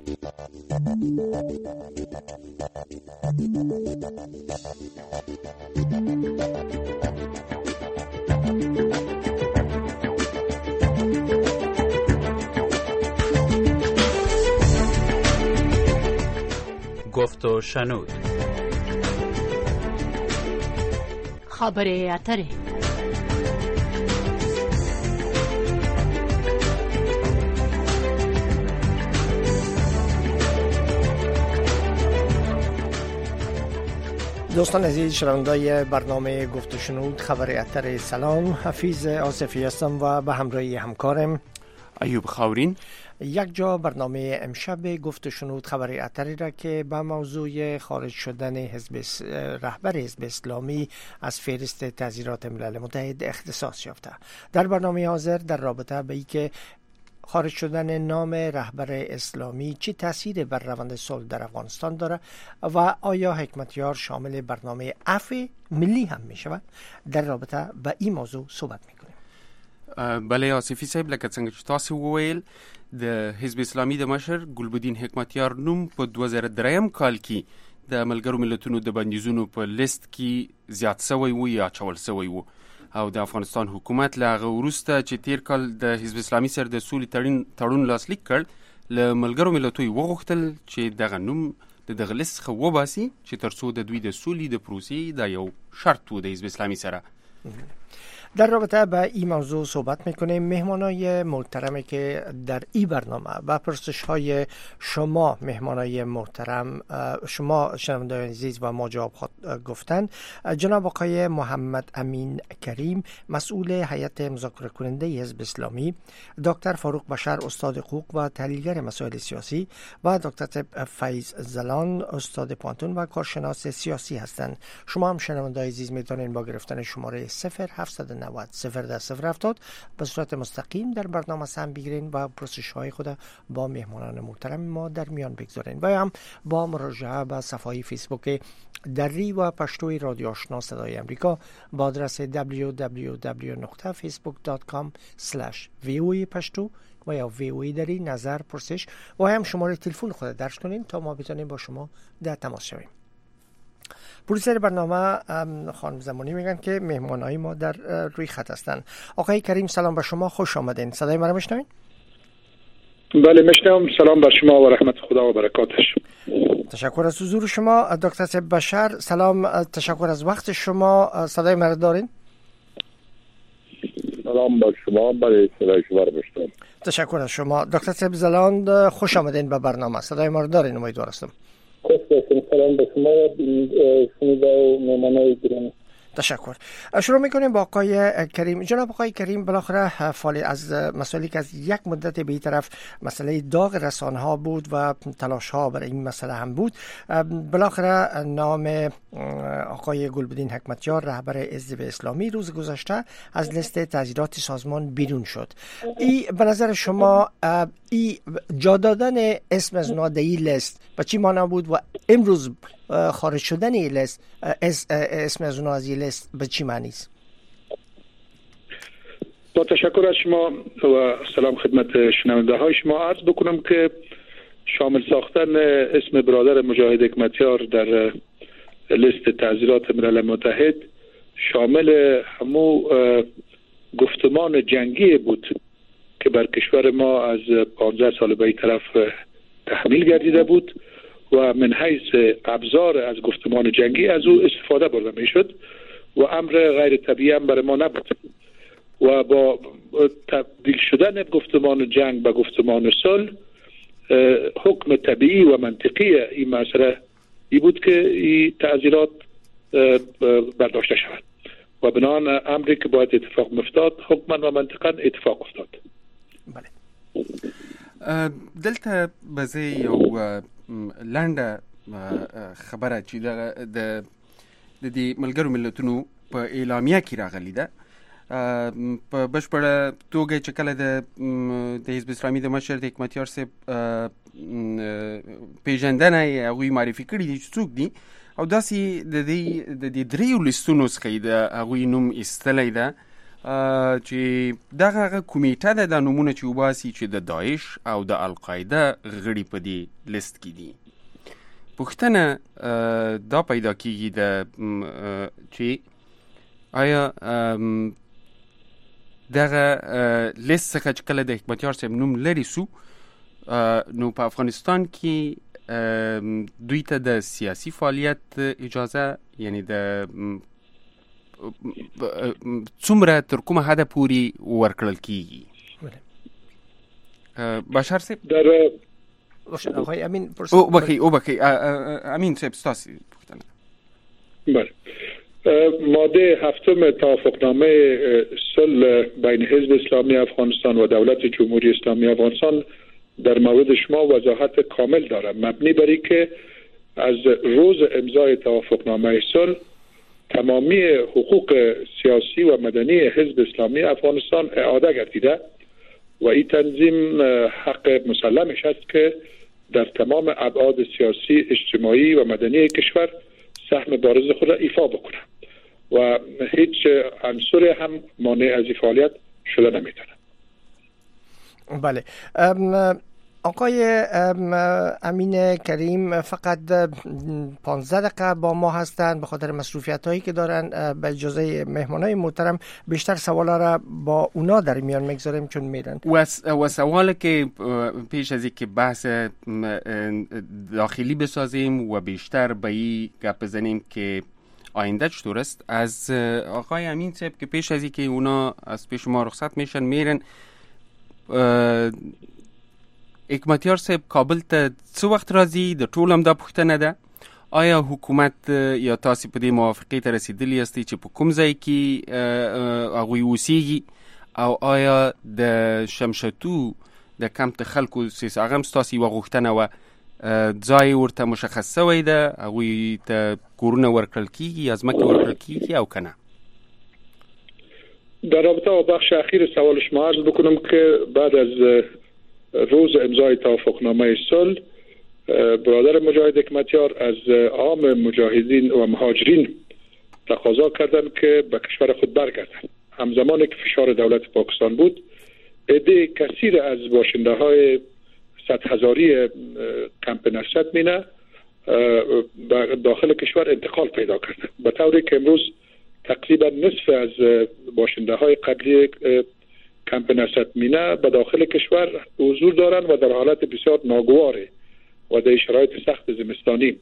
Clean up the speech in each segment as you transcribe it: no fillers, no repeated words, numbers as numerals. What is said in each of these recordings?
گفت و شنود. خبر اتره. دوستان عزیز شنوندای برنامه گفت و شنود خبر اتر، سلام. حفیظ آصفی هستم و به همراهی همکارم ایوب خاورین. یک جا برنامه امشب گفت و شنود خبر اتری را که به موضوع خارج شدن رهبر حزب اسلامی از فهرست تظاهرات ملل متحد اختصاص یافته. در برنامه حاضر در رابطه به اینکه خارج شدن نام رهبر اسلامی چه تأثیر بر روند صلح در افغانستان داره و آیا حکمتیار شامل برنامه عفو ملی هم می شود، در رابطه به این موضوع صحبت می کنیم. بله آصفی صاحب، لکه څنګه چې تاسو وویل د حزب اسلامي د مشر ګلبدین حکمتیار نوم په 2003 کال کې د ملګرو ملتونو د بندیزونو په لیست کې زیات شوی و یا اچول شوی و، او د افغانستان حکومت له هغه وروسته چې تیر کال د حزب اسلامي سره د سولې تړون لاسلیک کړ، له ملګرو ملتونو وغوښتل چې دغه نوم د دغه لیست څخه وباسي چې ترڅو د دوی د سولې د پروسې دا یو شرط و د حزب اسلامي سره. در رابطه با این موضوع صحبت میکنیم. مهمانای محترمی که در این برنامه و پرسش های شما مهمانای محترم، شما شنوندگان عزیز و ما جواب گفتن، جناب آقای محمد امین کریم مسئول هیئت مذاکره کننده حزب اسلامی، دکتر فاروق بشر استاد حقوق و تحلیلگر مسائل سیاسی و دکتر فیض زلان استاد پانتون و کارشناس سیاسی هستند. شما هم شنوندگان عزیز میتونین با گرفتن شماره 0790 01070 به صورت مستقیم در برنامه سهم بگیرین و پرسش های خود با مهمانان محترم ما در میان بگذارین و هم با مراجعه به صفحه فیسبوک دری و پشتوی رادیو آشنا صدای امریکا با آدرس www.facebook.com/voa پشتو و یا VOA دری نظر پرسش و هم شماره تلفن خود درج کنین تا ما بتونیم با شما در تماس شویم. پرویسر برنامه خانم زمانی میگن که مهمانای ما در روی خط هستن. آقای کریم سلام به شما، خوش آمدین. صدای ما رو میشنوین؟ بله میشنوم. سلام بر شما و رحمت خدا و برکاتش. تشکر از حضور شما. دکتر بشر سلام، تشکر از وقت شما. صدای ما رو دارین؟ سلام بر شما، برای صدای شما رو میشنوم. تشکر از شما. دکتر زلاند خوش آمدین به برنامه. صدای ما رو دارین؟ امیدوار هستم. سلام به شما و شنونده و مهمانای گرامی. تشکر. شروع میکنیم با آقای کریم. جناب آقای کریم، بالاخره فعالی از مسائلی که از یک مدت به این طرف مسئله داغ رسانه ها بود و تلاش ها برای این مسئله هم بود، بالاخره نام آقای گلبدین حکمتیار رهبر حزب اسلامی روز گذشته از لیست تظاهرات سازمان بیرون شد. این به نظر شما این جا دادن اسم از اونا در این لیست به چی معنا بود و امروز خارج شدن این لیست اسم از اونا از این لیست به چی معنی است؟ با تشکر از شما و سلام خدمت شنونده های شما. عرض بکنم که شامل ساختن اسم برادر مجاهد حکمتیار در لیست تظاهرات ملل متحد شامل همو گفتمان جنگی بود که بر کشور ما از 15 سال به این طرف تحمیل گردیده بود و من حیث ابزار از گفتمان جنگی از او استفاده برده می شد و امر غیر طبیعی هم برای ما نبود و با تبدیل شدن گفتمان جنگ به گفتمان صلح حکم طبیعی و منطقی این مسئله ای بود که این تعزیرات برداشته شود و بنابراین امری که باید اتفاق مفتاد حکما و منطقا اتفاق افتاد. بله. دلته بزه یو لنډه خبره چې د دې ملګرو ملتونو په اعلامیه کې راغلی ده په بشپړه توګه چې کله د حزب اسلامي د مشر د حکمتیار صاحب پیژندنه هغوی معرفي کړي دي چې څوک دي او داسې د دې دریو لیستونو څخه د هغوی نوم ایستلی ده چې دغه کمیټه د نمونه چې وباسي چې د داعش او د القاعده غړي په دې لیست کې دي. پوښتنه دا پیدا کیږي چې آیا دغه لیست څخه چې کله د حکمتیار صاحب نوم لري سو نو په افغانستان کې دوی ته د سیاسي فعالیت اجازه یعنی د څومره تر کومه حده پورې ورکړل کیږي؟ بشار صاحب در آقای امین بخی امین صاحب ستاسو پوښتنه. بله، ماده 7 توافقنامه صلح بین حزب اسلامی افغانستان و دولت جمهوری اسلامی افغانستان در مورد شما وضاحت کامل دارد، مبنی بر اینکه از روز امضای توافقنامه صلح تمامی حقوق سیاسی و مدنی حزب اسلامی افغانستان اعاده گردیده و این تنظیم حق مسلمش است که در تمام ابعاد سیاسی، اجتماعی و مدنی کشور سهم بارز خود را ایفا بکنه و هیچ عنصری هم مانع از این فعالیت شده نمیتونه. بله، آقای امین کریم فقط 15 دقیقه با ما هستند به خاطر مصروفیت هایی که دارن. به اجازه مهمانای محترم بیشتر سوالا را با اونا در میان میگذاریم چون میرن و سوالی که پیش از اینکه بحث داخلی بسازیم و بیشتر به این گپ بزنیم که آینده چطور است از آقای امین صاحب که پیش از اینکه اونا از پیش ما رخصت میشن میرن، حکمتیار صاحب کابل ته څو وخت راځي؟ د ټول هم دا پوښتنه ده. آیا حکومت یا تاسو په دې موافقې ته رسیدلی یاستئ چې په کوم ځای کې هغوی اوسیږي او آیا د شمشتو د کمپ د خلکو هغه هم ستاسو یوه غوښتنه وه ځای ورته مشخص شوی ده، هغوی ته کورونه ورکړل کیږي یا ځمکې ورکړل کیږي او که نه؟ در رابطه با بخش اخیر سوال شما عرض بکنم که بعد از روز امضای توافقنامه صلح برادر مجاهد حکمتیار از عام مجاهدین و مهاجرین تقاضا کردند که به کشور خود برگردند. همزمان که فشار دولت پاکستان بود، عده کثیر از باشنده های 100,000 کمپ نصرت مینه داخل کشور انتقال پیدا کرده، به طوری که امروز تقریبا نصف از باشنده های قبلی کمپ نصرت مینه به داخل کشور حضور دارند و در حالت بسیار ناگواره و در شرایط سخت زمستانی.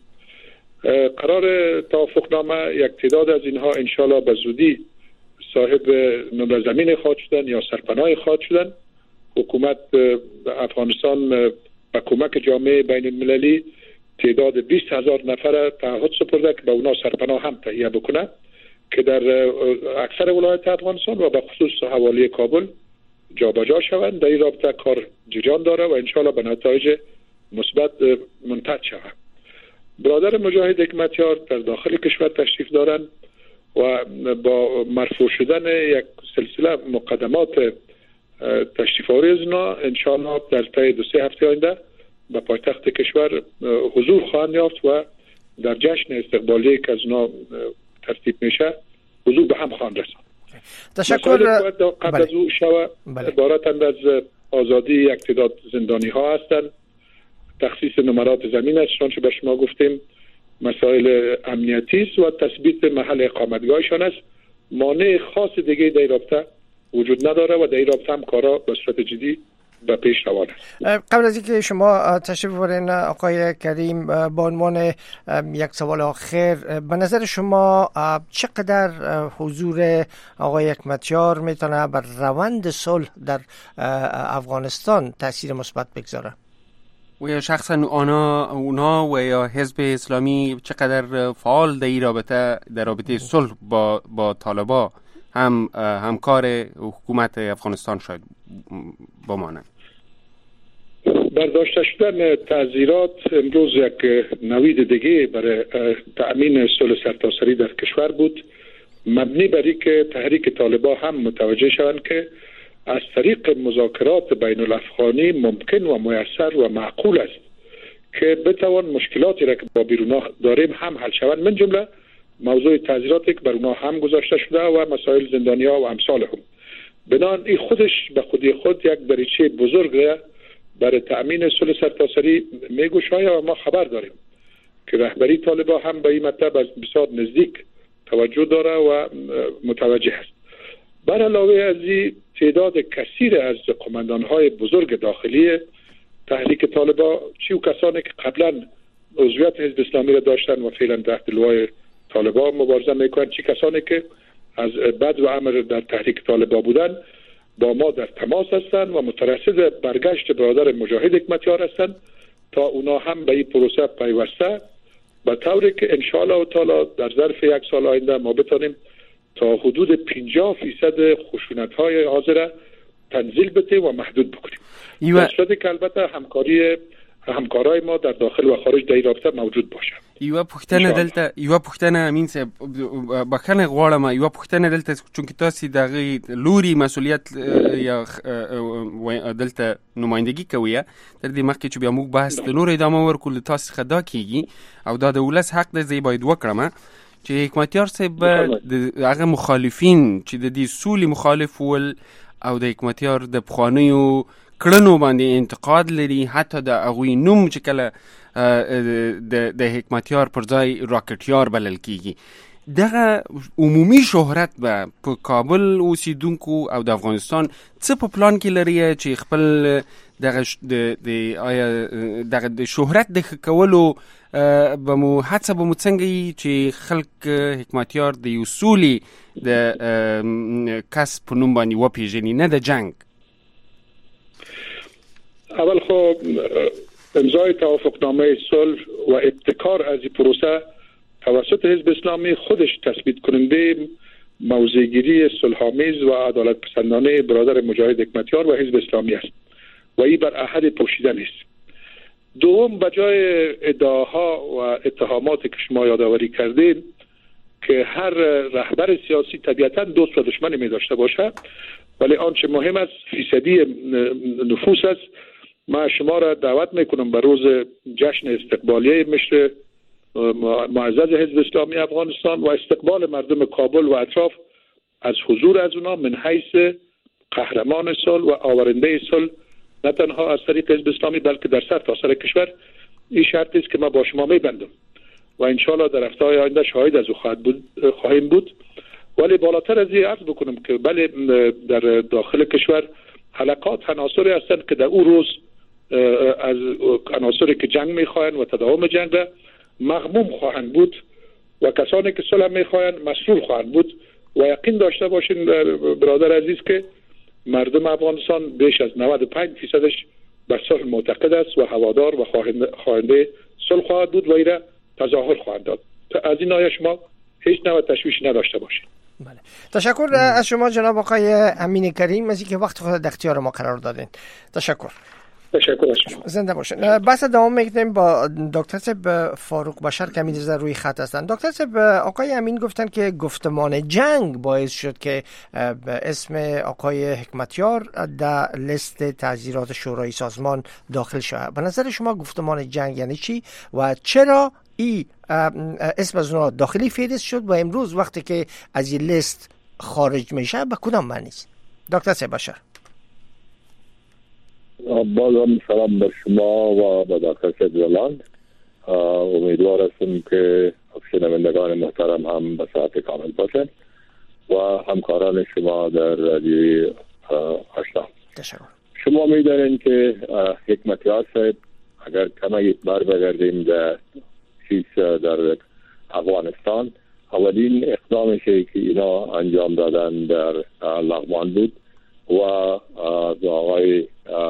قرار توافقنامه یک تعداد از اینها انشالله به زودی صاحب نمره زمین خواهد شدن یا سرپناه خواهد شدن. حکومت افغانستان به کمک جامعه بین المللی تعداد 20,000 نفر تعهد سپرده که به اونا سرپناه هم تهیه بکنه که در اکثر ولایت افغانستان و به خصوص حوالی کابل جابجا شوند. در این رابطه کار جریان داره و انشالله به نتایج مثبت منتج شود. برادر مجاهد حکمتیار در داخل کشور تشریف دارند و با مرفوع شدن یک سلسله مقدمات تشریف آوری از اینا انشالله در طی 2-3 هفته آینده به پایتخت کشور حضور خواهند یافت و در جشن استقبالی که از اونا ترتیب میشه حضور به هم خواهند رساند. تشکر. قبل از او شوه عبارتند از آزادی یک تعداد زندانی ها هستند، تخصیص نمرات زمین است چنانچه به شما گفتیم، مسائل امنیتی است و تثبیت محل اقامتگاهشان است. مانع خاص دیگه در رابطه وجود نداره و در رابطه هم کارا به صورت جدی به پیش روان است. قبل از اینکه شما تشریف ببرین آقای کریم، با عنوان یک سوال آخر، به نظر شما چقدر حضور آقای حکمتیار میتونه بر روند صلح در افغانستان تاثیر مثبت بگذاره؟ و یا شخصا اونا و یا حزب اسلامی چقدر فعال در رابطه صلح با طالبا هم همکار حکومت افغانستان شاید بمانند؟ برداشته شدن تعزیرات امروز یک نوید دیگه برای تأمین صلح سرتاسری در کشور بود، مبنی بر اینکه تحریک طالبان هم متوجه شوند که از طریق مذاکرات بین الافغانی ممکن و میسر و معقول است که بتوان مشکلاتی را که با بیرون داریم هم حل شوند، من جمله موضوع تعزیراتی که بر اونها هم گذاشته شده و مسائل زندانی‌ها و امثال هم. بنابراین این خودش به خودی خود یک دریچه بزرگ برای تأمین صلح سرتاسری میگشاید و ما خبر داریم که رهبری طالبان هم به این مطلب از بسیار نزدیک توجه داره و متوجه است. بر علاوه از این تعداد کثیر از قماندان‌های بزرگ داخلی تحریک طالبان، چی و کسانی که قبلا عضویت حزب اسلامی را داشتن و فعلا تحت لوای طالبان مبارزه میکنند، چی کسانی که از بد و امر در تحریک طالبان بودن با ما در تماس هستند و مترصد برگشت برادر مجاهد حکمتیار هستند تا اونا هم به این پروسه پیوسته، به طوری که انشاءالله تعالی در ظرف یک سال آینده ما بتانیم تا حدود 50% خشونت‌های حاضره تنزیل بده و محدود بکنیم. در صورتی که البته همکارای ما در داخل و خارج در رابطه موجود باشه. یو پوښتنه امین صاحب بخنه غواړم، یو پوښتنه دلته چونکه تاسو دغه لوري مسؤلیت یا دلته نمائندگی کوي تر دې مخکې چې بیا موږ بحث د نور ادامه ورکول تاسو خدا کیږي او دا د ولس حق دی زی باید وکړم چې حکمتیار صاحب هغه مخالفین چې د دې سولې مخالف ول او د حکمتیار د پخوانیو کړنو باندې انتقاد لري، حتی د هغوی نوم چې کله د حکمتیار پر ځای راکټیار بلل کیږي، دغه عمومي شهرت به په کابل اوسیدونکو او د افغانستان څه په پلان کې لري چې خپل دغه د شهرت د ښه کولو به مو هڅه به مو څنګه وي چې خلک حکمتیار د یو سولې د کس په نوم باندې وپېژني، نه د جنگ؟ اول خب امضای توافقنامه صلح و ابتکار از این پروسه توسط حزب اسلامی خودش تثبیت کننده موضع‌گیری صلح‌آمیز و عدالت پسندانه برادر مجاهد حکمتیار و حزب اسلامی است و این بر احد پوشیده نیست. دوم، بجای ادعاها و اتهاماتی که شما یادآوری کردین که هر رهبر سیاسی طبیعتاً دوست و دشمنی می داشته باشه، ولی آنچه مهم است فیصدی نفوس است. من شما را دعوت میکنم به روز جشن استقبالیه مشر معزز حزب اسلامی افغانستان و استقبال مردم کابل و اطراف از حضور از اونا من حیث قهرمان صلح و آورنده صلح، نه تنها از طریق حزب اسلامی بلکه در سرتاسر کشور. این شرطی است که ما با شما میبندم و انشالله در هفته‌های آینده شاهد از او خواهیم بود. ولی بالاتر از این عرض بکنم که بله در داخل کشور حلقات عناصری هستند که در اون روز از عناصری که جنگ میخواهند و تداوم جنگ را مغموم خواهند بود و کسانی که صلح میخواهند مسئول خواهند بود و یقین داشته باشین برادر عزیز که مردم افغانستان بیش از 95% به صلح معتقد است و هوادار و خواهنده صلح خواهد بود و این را تظاهر خواهند داد. از این ناحیه شما هیچ نوع تشویش نداشته باشید. بله. تشکر از شما جناب آقای امین کریم از اینکه وقت خود در اختیار ما قرار دادین. تشکر از شما. زنده باشین. بحث دوام میکنیم با دکتر صاحب فاروق بشر که امین روی خط هستن. دکتر صاحب، آقای امین گفتن که گفتمان جنگ باعث شد که اسم آقای حکمتیار در لیست تعزیرات شورای سازمان داخل شود. به نظر شما گفتمان جنگ یعنی چی و چرا این اسم از اونها داخلی فهرست شد و امروز وقتی که از این لیست خارج میشه به کدام معنی است؟ دکتر صاحب بشر. بازم سلام بر شما و به دکتر صاحب. امیدوار هستم که شنوندگان محترم هم به صحت کامل باشند و همکاران شما در رادیو آشنا. تشکر. شما می‌دانید که حکمتیار صاحب اگر کمی بر بگردیم در در افغانستان، اولین اقدامشی که اینا انجام دادن در لغمان بود و آقای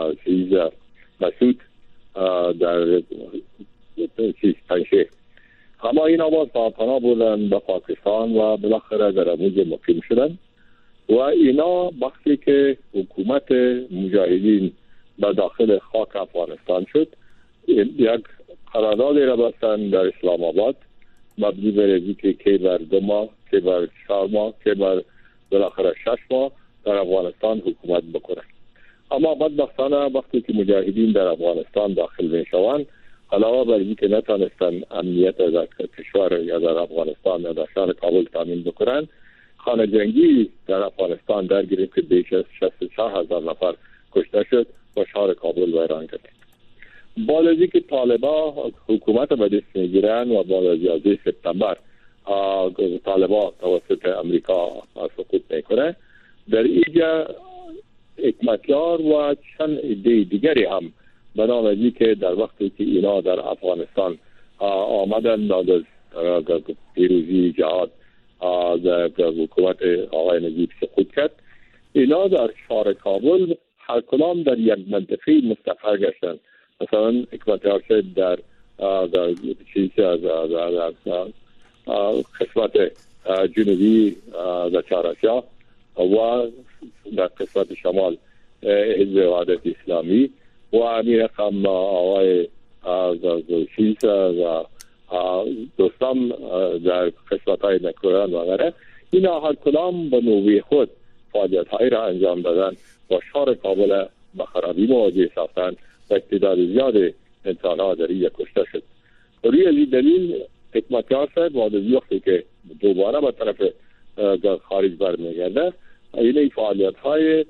مسعود در پنجشیر. اما این آواز پناه بودن به پاکستان و بالاخره در اموز مقیم شدن و اینا وقتی که حکومت مجاهدین به داخل خاک افغانستان شد، یک قراردادی را بستن در اسلام آباد مبنی بر اینکه که بر 2 ماه، که بر 4 ماه، که بر بالاخره 6 ماه در افغانستان حکومت بکنه. اما بدبختانه وقتی که مجاهدین در افغانستان داخل میشوند، علاوه بر اینکه نتونستن امنیت در کشور یا در افغانستان یا در شهر کابل تامین بکنن، خانه جنگی در افغانستان در گرفت که بیش از 64,000 نفر کشته شد و شهر کابل ویران کرد. بعد از اینکه طالبان حکومت به دست میگیرن و بعد از 11 سپتامبر طالبان توسط امریکا سقوط میکنه، در اینجا حکمتیار و چند ایده دیگری هم به نام از که در وقتی که اینا در افغانستان آمدن بعد از پیروزی جهاد در حکومت آقای نجیب سقوط کرد، اینا در شهر کابل هر کدام در یک منطقه مستقر گشتن. مثلا حکمتیار شد در قسمت جنوبی در چهاراسیا و در قسمت شمال حزب وحدت اسلامی و امیر رقم آقای شیس و دوستان در قسمت های نکروان و غیره، اینا هر کدام به نوبه خود فعالیت های را انجام دادن و شهر کابل به خرابی مواجه ساختن و تعداد زیاد انسان ها در اینجا کشته شد. روی این دلیل حکمتیار صاحب بعد از وقتی که دوباره به طرف خارج برمیگرده، این فعالیت های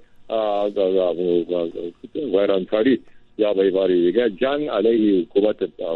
ویرانکاری یا به عباره دیگه جنگ علیه حکومت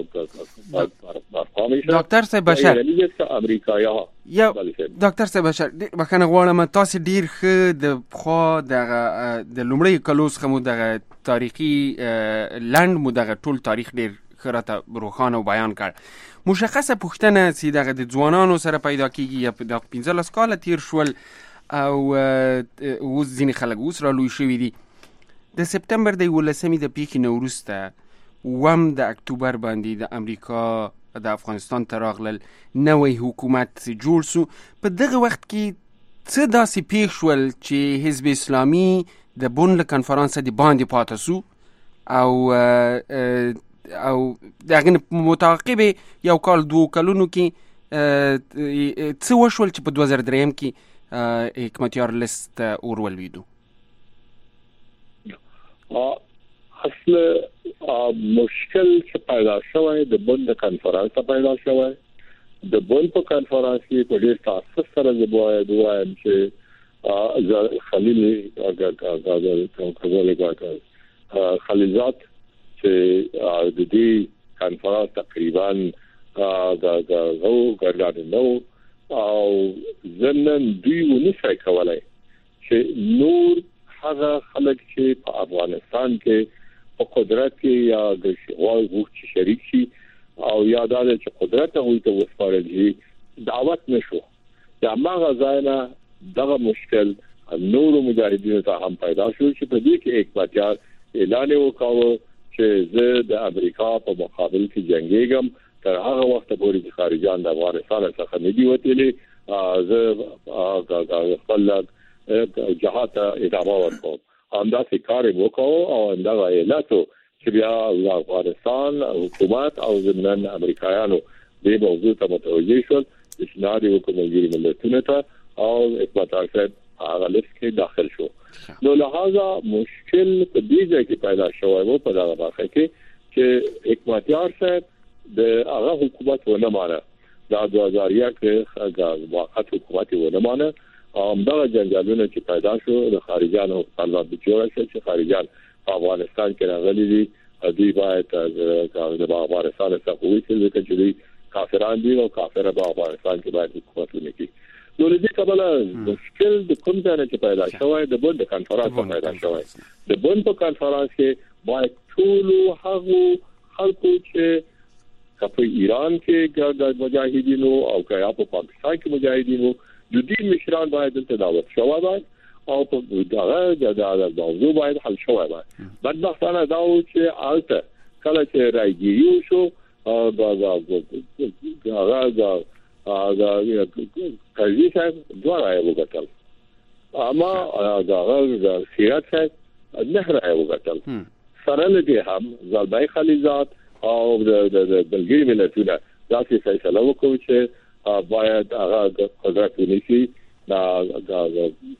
برپا میشه. دکتر صاحب بشر یا دکتر صاحب بشر بخنه غواړم تاسو ډیر ښه د خو د لومړی کلوس خمو د تاریخي لند مو د ټول تاریخ ډیر خراته روخانه او بیان کړ. مشخصه پوښتنه چې د ځوانانو سره پیدا کیږي یا د 15 کال تیر شول او اوس ځینې خلک اوس را لوی شوي دي. د سپتمبر د 11 د پیښې نه وروسته وم د اکتوبر باندې د امریکا د افغانستان ته راغلل، نوی حکومت جوړ سو. په دغه وخت کې څه داسې پیښ شول چې حزب اسلامي د بون له کنفرانس د باندې پاتې سو او دغه متعاقب یو کال 2 کلونو کې څه وشول چې په 2003 کې حکمتیار لیست اورولویدو؟ اصل مشکل چې پیدا شوی د بون د کنفرانس پیدا شوی. د بون په کنفرانس کې په ډیر تاسف سره د وایم چې خلیلزاد چې د دې کنفرانس تقریبا غو ګرځاده نو او زمنن دوی ونشي کولای چې نور هغه خلک چې په افغانستان کې په قدرت کې یا د شواو شریک شي او یا د قدرت هغه ته وسپارل شي دعوت نشو. دا ماغه ځاینا دغه مشکل نور مجاهدینو ته هم پیدا شو چې په دې کې حکمتیار اعلان وکاو چې زه د امریکا په مقابل کې جنگیږم تر هغه وخت پورې چې خارجيان د افغانستان څخه نه دی وتلي، زه خپل جهاد ادامه ورکوم. همداسې کار وکاو او دا ایالاتو چې بیا د افغانستان حکومت او ضمن امریکایانو دې موضوع ته متوجه شول چې ناري حکومت ملتونه ته او حکومتار صاحب هغه لیست کې داخل شو. نو لہذا مشکل په دې ځای کې پیدا شوی و په دغه واقع کې چې حکومتار صاحب د هغه حکومت ونه مانه، دا 2001 کې هغه وخت حکومت ونه مانه. دغه جنجالونه چې پیدا شو د خارجيانو په اړه د جوړه چې خارجيان په افغانستان کې راغلي دي، دوی باید د افغانستان څخه وایي چې کافران دي او کافر په افغانستان کې باید حکومت وکړي. نو د دې کبله مشکل د کوم ځای کې پیدا شوی د بون د کنفرانس پیدا شوی. د بون په کنفرانس کې باید ټول هغه خلکو چې په ایران کې د مجاهدینو او په پاکستان کې مجاهدینو د دې مشران باید د دعوت شوی باید او په دغه د موضوع باید حل شوی باید. بدبختانه دا و چې البته کله چې راګیو شو دا قاضي صاحب دوه راي وکړل، اما دا سیاست صاحب نه راي وکړل. سره لدې هم زلبای خلیزات او د بلګری ملتونه داسې فیصله وکړي چې باید هغه قدرت ونیسي دا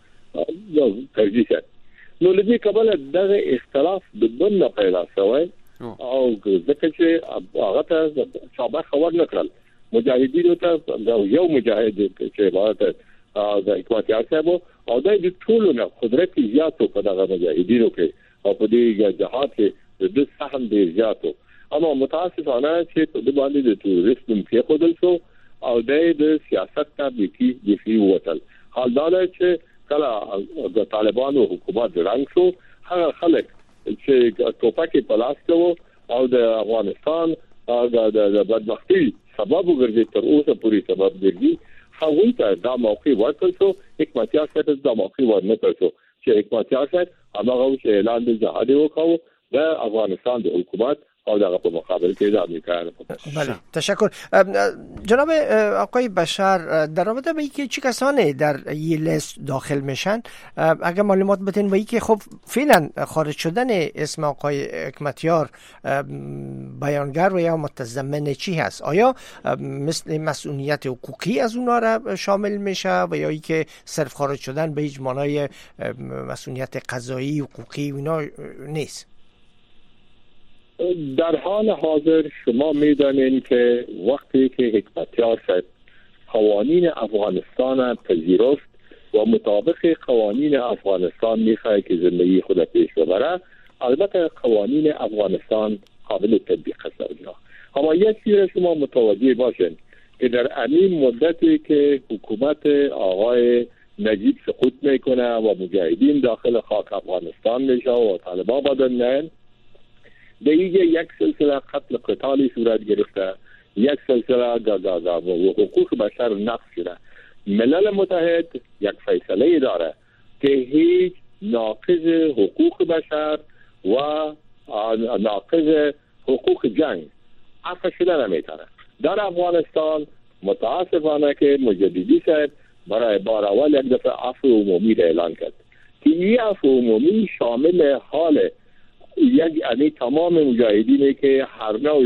قاضي صاحب. نو لدې کبله دغه اختلاف د بن پیدا شوی او ځکه چې هغه ته شابه خبر نکړل مجاهدینو ته یو مجاهد چې عبارت د حکمتیار صاحب او د ټولو نه قدرت زیاتو په دغه مجاهدینو کې او په دې جهاد کې د سهم ډیر زیاتو اما متاسفانه چې په دې باندې د تروریستم کې خودل شو او د سیاست ته بيخي وتل حال دا چې کله د طالبانو حکومت رنګ شو هغه خلک چې ټوپکې په لاس کوي او د افغانستان د بدبختی سبب وګرځي تر اوسه پوری سبب ګرځي هغه ته دا موقع ورکړ شو حکمتیار صاحب دا موقع ورنکړ شو چې حکمتیار صاحب هغه چې اعلان د جهاد وکاو د افغانستان د حکومت او در مقابل که امریکا. بله تشکر. جناب آقای بشر در رابطه با اینکه چه کسانی در این لیست داخل میشن اگر معلومات بدین و اینکه خب فعلا خارج شدن اسم آقای حکمتیار بیانگر و یا متضمن چی هست؟ آیا مثل مسئولیت حقوقی از اونا را شامل میشه و یا اینکه صرف خارج شدن به هیچ معنای مسئولیت قضایی حقوقی اینا نیست؟ در حال حاضر شما میدانید که وقتی که حکمتیار صاحب قوانین افغانستان پذیرفت و مطابق قوانین افغانستان میخواد که زندگی خود پیش ببره، البته قوانین افغانستان قابل تطبیق است. اما یک چیز شما متوجه باشین که در این مدتی که حکومت آقای نجیب سقوط میکنه و مجاهدین داخل خاک افغانستان میشه و طالبان بدن میان، دیگه یک سلسله قتل قتالی صورت گرفته، یک سلسله و حقوق بشر نقض شده. ملل متحد یک فیصله داره که هیچ ناقض حقوق بشر و ناقض حقوق جنگ عفو شده نمیتونه. در افغانستان متاسفانه که مجددی صاحب برای بار اول یک دفعه عفو عمومی را اعلان کرد که این عفو عمومی شامل حال یعنی تمام مجاهدینی که هر نوع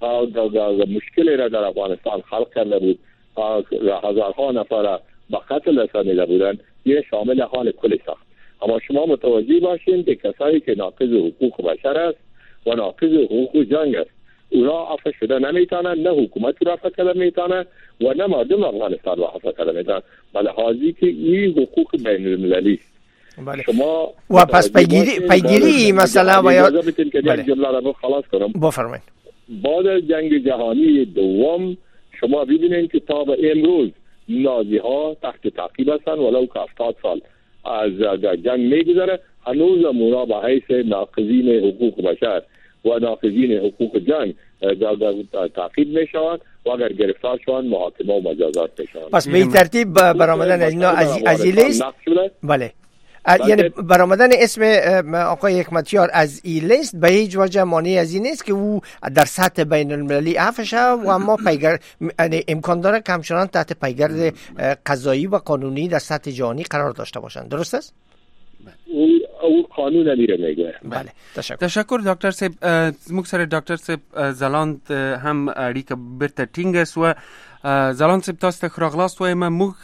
مشکلی را در افغانستان خلق کرده بود، هزارها نفر به قتل رسانیده بودند، این شامل حال کل ساخت. اما شما متوجه باشین که کسایی که ناقض حقوق بشر است و ناقض حقوق جنگ است، اونا عفو شده نمیتونن، نه حکومت را عفو کرده میتونه و نه مردم افغانستان را عفو کرده میتونه، بله حاضی که این حقوق بین المللی است. بله. شما و پس پیگیری مثلا و یا اجازه بدین که یک جمله را خلاص کنم. بفرمایید. بعد جنگ جهانی دوم شما ببینید که تا به امروز نازی ها تحت تعقیب هستند، ولو که 70 سال از جنگ میگذره هنوز اونا به حیث ناقضین حقوق بشر و ناقضین حقوق جنگ تعقیب میشوند و اگر گرفتار شوند محاکمه و مجازات میشوند. پس به این ترتیب برآمدن اینا از این لیست، بله، یعنی برآمدن اسم آقای حکمتیار از این لیست به هیچ وجه مانع از این نیست که او در سطح بین المللی عفو شود و اما یعنی امکان داره که همچنان تحت پیگرد قضایی و قانونی در سطح جهانی قرار داشته باشند. درست است؟ او قانون نمیره میگه. بله تشکر دکتر صاحب. موږ سره ډاکټر صاحب زلاند هم اړیکه برته ټینګ و زلاند صاحب تاسو ته راغلاست وایم. موږ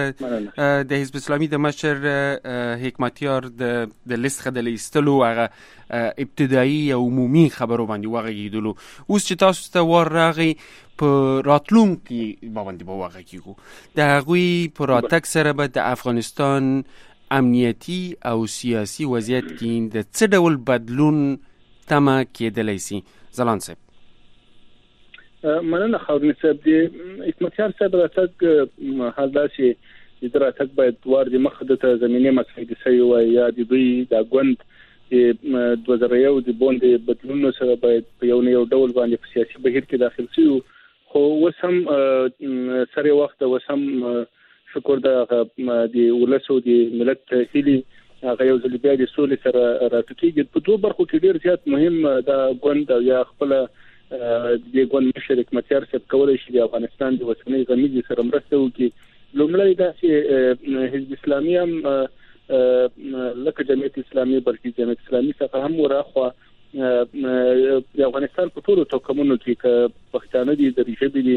د حزب اسلامي د مشر حکمتیار د لیست خدل ایستلو هغه ابتدایي او عمومي خبرو باندې وغږیدلو. اوس چې تاسو ته ور راغی په راتلونکي باندې وغږیږو د هغوی په راتګ سره به د افغانستان امنیتی او سیاسی وضعیت کې د څه ډول بدلون تمه کېدلی سي؟ زلاند صاحب. مننه خاورني صاحب. د حکمتیار صاحب راتګ حال دا چې د راتګ باید ور د مخ د زمینه مسایل سي و یا د دوی د غوند د 2001 د بوند بدلون سره باید په یو ډول باندې په سیاسي بهیر کې داخل شي. خو وسم سره وخت وسم شکر د ولسو د ملت هیلي هغه یو ځل بیا د سولې سره راټوکېږي. په دوه برخو کې ډیر زیات مهم د غوند یا خپل د غوند مشر حکمتیار صاحب کولای شي د افغانستان د وطني غمیزي سره مرسته وکړي. لومړی دا چې حزب اسلامي هم لکه جمعیت اسلامي بلکې جمعیت اسلامي څخه هم ورخوا د افغانستان په ټولو توکمونو کې که پښتانه دي د ریښې دي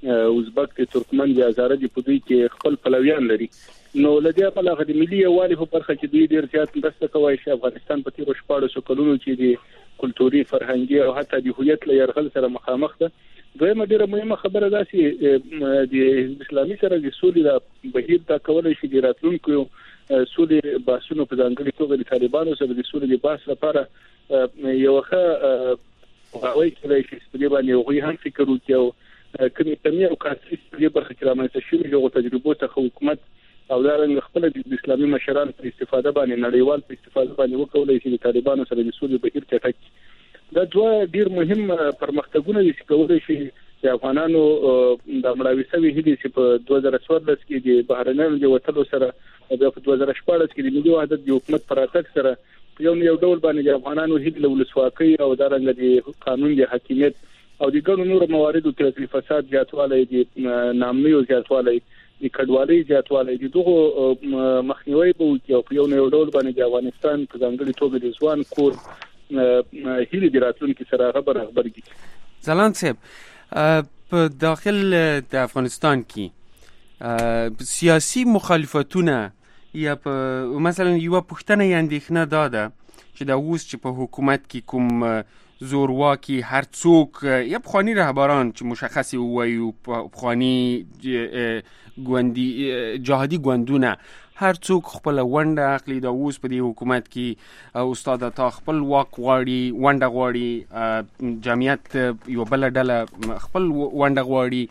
ازبک دي، ترکمن دي، هزاره دي، په دوی کې خپل پلویان لري. نو لدې په لغه د ملي یووالي په برخه کې دوی ډیر زیات مرسته کوي چې افغانستان په تیرو 14 کلونو کې د کلتوري، فرهنګي او حتی د هویت له یرغل سره مخامخ ده. دویمه ډیره مهمه خبره ده چې د حزب اسلامي سره د سولې د بهیر دا کولای شي د راتلونکو سولې بحثونو په ځانګړي توګه د طالبانو سره د سولې د بحث لپاره یو ښه هغوی کولای شي چې په باندې هغوی هم فکر وکړي او کومې کمی او کاسي په برخه کې رامنځته شوي هغو تجربو څخه حکومت او دا رنګ خپل د اسلامي مشران په استفاده باندې نړیوال په استفاده باندې وکولای شي د طالبانو سره د سولې بهیر چټک. دا دوه ډیر مهم پرمختګونه دي چې کولای شي د افغانانو د مړاوي سوي هلي چې په 2014 کې د بهرنیانو د وټلو سره او په 2014 کې د ملي وحدت د حکومت پر اتک سره یو ډول باندې د افغانانو هلي له ولسواکۍ او دا رنګ د قانون د حاکمیت او د ګڼو نورو مواردو کې د فساد زیاتوالی، د نامنیو زیاتوالی، د کډوالۍ زیاتوالی، د دغه مخنیوي به وکړي او په یو ډول باندې د افغانستان په ځانګړي توګه د ځوان کور هیله د راتلونکي سره خبرګي. ځلاند صاحب، په داخل د افغانستان کې سیاسي مخالفتونه یا په مثلا یو پښتنه اندېښنه داده چې دا اوس چې په حکومت کې کوم زورواکي هر څوک یا بخوانی رهبران چې مشخصي وایو بخوانی ګوندی جهادي ګوندونه هر څوک خپل ونډه اخلي. دا اوس په دې حکومت کې استاد عطا خپل واک غواړي، ونډه غواړي، جمعیت یو بل ډله خپل ونډه غواړي،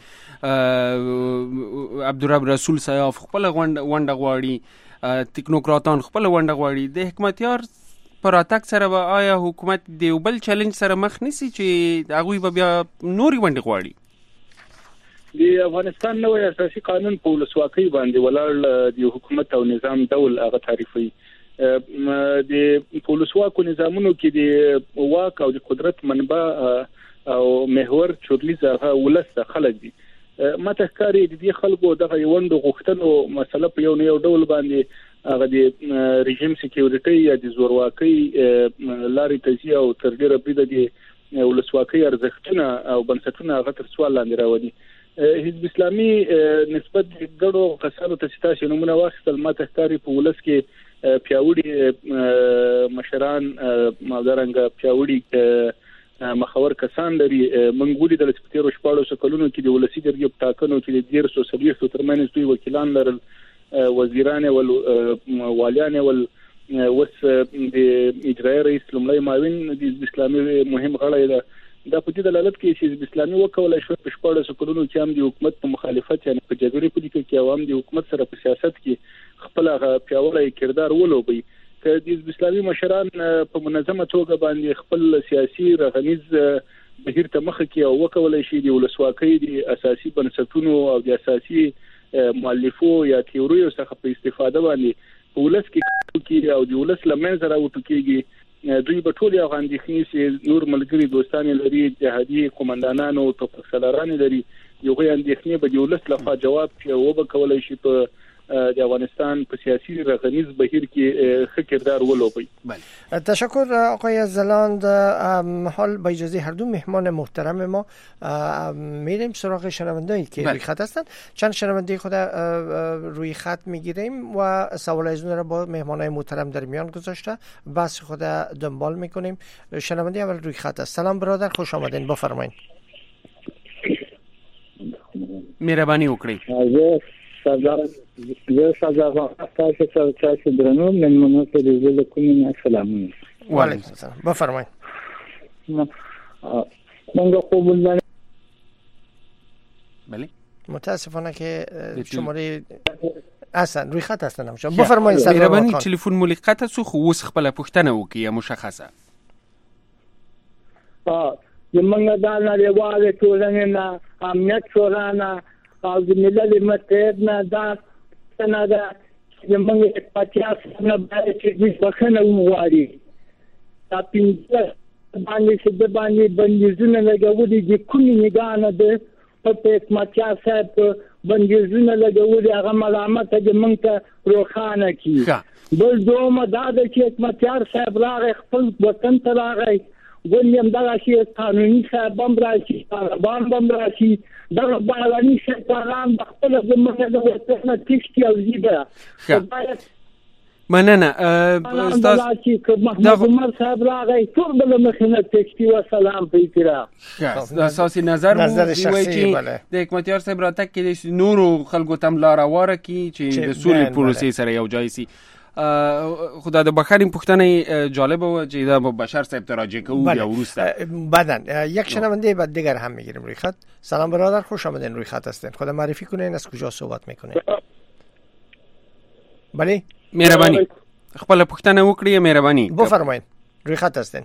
عبدالرب رسول صاحب خپل ونډه غواړي، تکنوکراتان خپل ونډه غواړي. د حکمتیار پر اتک سره به آیا حکومت د بل چیلنج سره مخ نسی چې هغه به بیا نوري ونډه غواړي؟ د افغانستان نوې اساسي قانون په ولسواکۍ باندې ولاړ د حکومت او نظام ډول هغه تعریفي. د ولسواکو نظامونو کې د واک او د قدرت منبع او محور چورلیز هغه ولست خلک دي. ماته ښکاري د دې خلکو دغه ونډه غوښتنو مسله په یو ډول باندې هغه د رژیم سکیورټي یا د زورواکۍ لارې تزي او تر ډیره بریده د ولسواکۍ ارزښتونه او بنسټونه هغه تر سوال لاندې راوړي. حزب اسلامي نسبت ګډو کسانو ته چې تاسو نمونه واخیستل ماته ښکاري په ولس کې پیاوړي مشران مادرنګ پیاوړي مخور کسان لري. منګولي د لسپتیرو 14 کلونو کې د ولسی درګي په ټاکنو کې د 1330 ترمنځ دوی وکیلان لرل، وزیران ول والیان ول وس د اجرایي رئیس لومړی معاون د اسلامي مهم غړی ده. دا په دې دلالت کوي چې اسلامي وکولای شو په 14 کلونو کې هم د حکومت په مخالفت یعنی په جګړې پولیټیکا کې عوام د حکومت سره په سیاست کې خپل پیاوړی کردار ولوبي. که د اسلامي مشران په منظمه توګه باندې خپل سیاسي رغنیز بهیر ته مخ کې او وکولای شي د ولسواکۍ د اساسي بنسټونو او د اساسي مؤلفو یا تیوریو څخه په استفاده باندې په ولس کې او د ولس لمن سره وټکیږي، دوی په ټول افغان دي چې نور ملګری دوستان لري، جهادي قومندانانو او توپخسالاران لري، یو غي اندېښنې به د ولس لخوا جواب شي او به کولای شي په د افغانستان په سیاسی رغنیز بهیر کې ښه کردار ولوبي. تشکر آقای زلاند. حال با اجازه هر دو مهمان محترم ما میریم سراغ شنوندهایی که روی خط هستند. چند شنونده خود روی خط میگیریم و سوال از اون را با مهمانای محترم در میان گذاشته بحث خود دنبال میکنیم. شنونده اول روی خط است. سلام برادر، خوش آمدین، بفرمایید. مهربانی وکړئ. زه ساده تاسو سره تاسو درنو مېلمنو ته د زړه کومه سلامونه. وعلیکم السلام، بفرمایئ. منګه قبول بله. متاسفانه که شماره اصلا روی خط هستن شما بفرمایید. سلام. مهربانی تلفن مو قطع سو خو اوس خپل پوښتنه وکړئ مشخصه. زمونږ د نړیوال ټولنې نه امنیت شورا او د ملل متحد نه دا څنګه دا زمونږ پاتیا څنګه باندې چې بخښنه وغواړي. دا پینځه باندې چې د باندې بندیزونه لګولي دي کومې نگاه ده په پاتیا صاحب بندیزونه لګولي هغه ملامت د مونږ ته روخانه کی. بل دومره دا د چې پاتیا صاحب راغی خپل وطن ته راغی گویم دغه قانوني صاحبان راشي طالبان بم راشي دغه بالغاني شیطانان بخپل زمونږ د وطن تشتي او زیبه مننه استاد محمد عمر صاحب راغی ټول بل مخینه تشتي و سلام په احترام اساسي نظر شخصي د حکمتیار صاحب را تک کې نور خلکو تم لار واره کی چې د سولې پروسې سره یو ځای سي خدا د بخاریم پختنه جالب و چې دا بشار صاحب تراجع کو یا ورسته بعدن یک شنونده بعد دیگر هم میگیریم روی خط. سلام برادر، خوش آمدین روی خط هستین. خدا معرفی کنین از کجا صحبت میکنین؟ بله مهربانی خپل پختنه وکړئ مهربانی بفرمایئ روی خط هستین.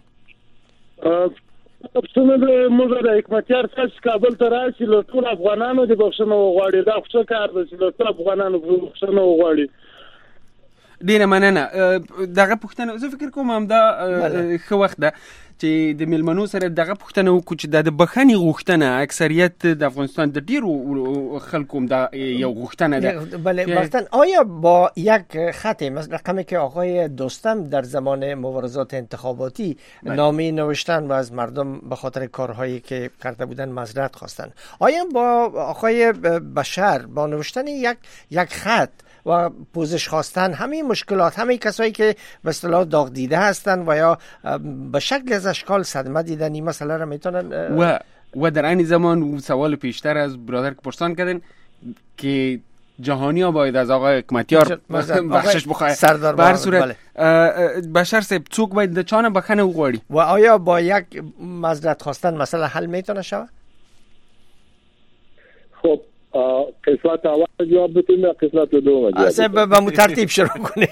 څنګه د موږ د حکمتیار صاحب کابل ته راشي له ټول افغانانو د بخښنه وغواړي دا څه کار دی چې له ټول افغانانو بخښنه وغواړي. ډیره مننه. دغه پښتنه زه فکر کوم هم دا خو وخت ده چې د ملمنو سره دغه پښتنه وکړو چې د بخښنې غوښتنه اکثریت د افغانستان د ډیرو خلکو دا یو غوښتنه ده. بله مثلا آیا با یک خط مثل رقمی که آقای دوستم در زمان مبارزات انتخاباتی نامه نوشتن و از مردم به خاطر کارهایی که کرده بودن معذرت خواستن، آیا با آقای بشار با نوشتن یک خط و پوزش خواستن همه مشکلات، همه کسایی که به اصطلاح داغ دیده هستن و یا به شکل از اشکال صدمه دیدن این مسئله را میتونن و در این زمان سوال پیشتر از برادر که پرسان کردن که جهانی ها باید از آقای حکمتیار بخشش بخواهد به هر صورت بشار صاحب څوک باید د چانه بخنه وغواړي و آیا با یک معذرت خواستن مسئله حل میتونه شود؟ خب قسمت اول جواب بتونم قسمت دوم جواب صاحب به ترتیب شروع کنین.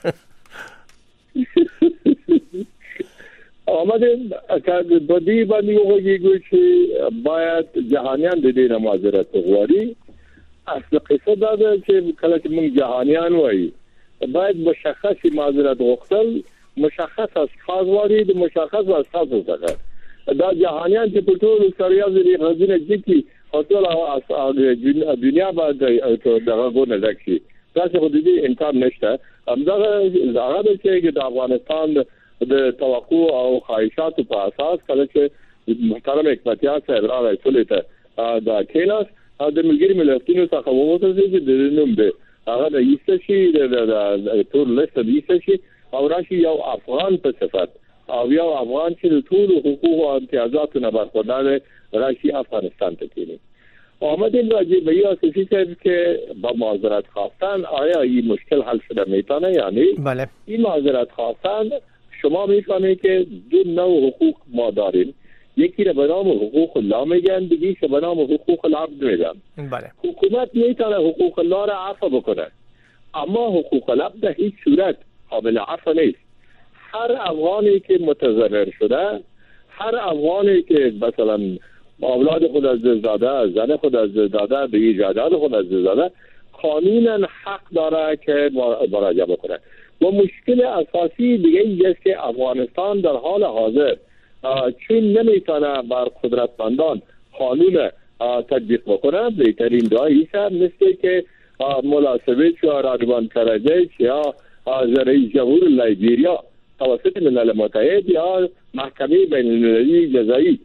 آمده که بدی باندې وګورئ چې باید جهانیان د دې معذرت وغواړي. اصل قصه دا ده چې کله چې موږ جهانیان وایي باید مشخص معذرت غوښتل مشخص اشخاص وایي د مشخص اشخاص څخه دا جهانیان چې په ټول سریاز لري غزنه ځکه او ټول دنیا باندې دغه غوونه لکشي تاسو خو دې انکار نشته. همدغه زغه چې د افغانستان د توقع او خواهشاتو په اساس کله چې محترم حکمتیار صاحب راغی ټول ته دا کیناس د ملګری ملتونو څخه ووتل چې د نوم دی هغه د ایستشي د ټول لیست د ایستشي او راشي یو افغان په صفت او یو افغان چې د ټول حقوق او امتیازاتو نه برخوردار راشي افغانستان ته کینی. آمدیم راجع به یا سیستم که با معذرت خواستن آیا این مشکل حل شده میتونه یعنی بله. این معذرت خواستن شما میفهمید که دو نوع حقوق ما داریم، یکی را به نام حقوق الله میگن دیگه به نام حقوق العبد میگن. بله. حکومت میتونه حقوق الله را عفو بکنه اما حقوق العبد در هیچ صورت قابل عفو نیست. هر افغانی که متضرر شده، هر افغانی که مثلا اولاد خود از دست داده، زن خود از دست داده، به ایجادات خود از دست داده، قانونا حق داره که مراجعه بکنه. و مشکل اساسی دیگه اینه که افغانستان در حال حاضر چون نمیتونه بر قدرتمندان قانون تطبیق بکنه، بهترین راهی مثل که ملاسبه یا رادوان کرجی یا رئیس جمهور لایبریا توسط ملل متحد یا محکمه بین المللی جزایی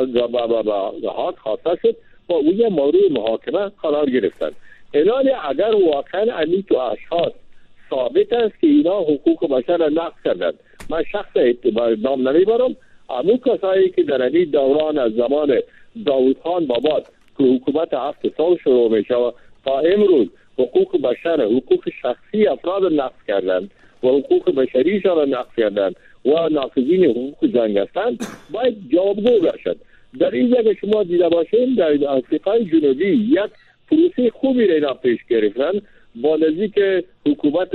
حق خواسته شد و اون مورد محاکمه قرار گرفتن. الان اگر واقعا این تو اشخاص ثابت است که اینا حقوق بشر را نقض کردند، من شخص اعتبار نام نمیبرم، همون کسایی که در این دوران از زمان داوود خان باباد که حکومت 7 سال شروع میشه و تا امروز حقوق بشر، حقوق شخصی افراد را نقض کردند و حقوق بشریشان را نقض کردند و ناقضین حقوق جنگ هستند، باید جوابگو باشد. در این جگه شما دیده باشین در آفریقای جنوبی یک پروسه خوبی را اینا پیش گرفتن با نزدیک حکومت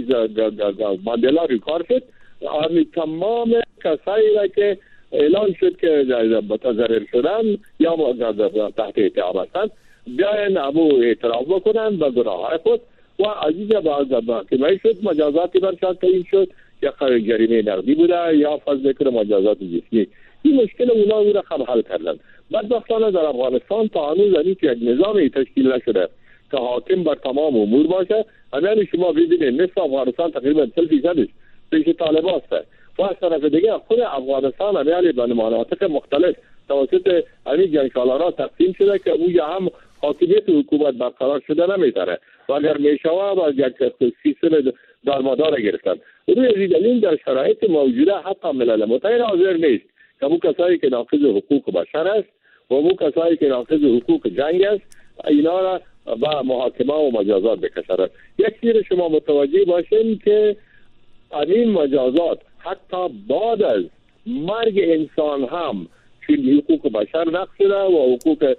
ماندلا رو کار شد. تمام کسایی را که اعلان شد که متضرر شدن یا تحت اتهام هستند بیاین ابو اعتراف بکنن به گناههای خود و عزیز محکمه شد، مجازاتی برشان تعیین شد، یا جریمه نقدی بوده یا فرض ذکر مجازات جسمی. این مشکل اونا رو هم حل کردن. بدبختانه در افغانستان تا هنوز که یک نظامی تشکیل نشده که حاکم بر تمام امور باشه. همین شما ببینید نصف افغانستان تقریبا 40% پیش طالبان است و از طرف دیگه خود افغانستان هم به مناطق مختلف توسط همین جنگسالارا تقسیم شده که اونجا هم حاکمیت حکومت برقرار شده نمیتونه و اگر میشوه و یک سیستم دارمدار گرفتن. روی دلیل در شرایط موجوده حتی ملل متحد حاضر نیست که اون کسایی که ناقض حقوق بشر است و اون کسایی که ناقض حقوق جنگ است اینا را با محاکمه و مجازات بکشند. یک چیز شما متوجه باشین که این مجازات حتی بعد از مرگ انسان هم چون حقوق بشر نقض شده و حقوق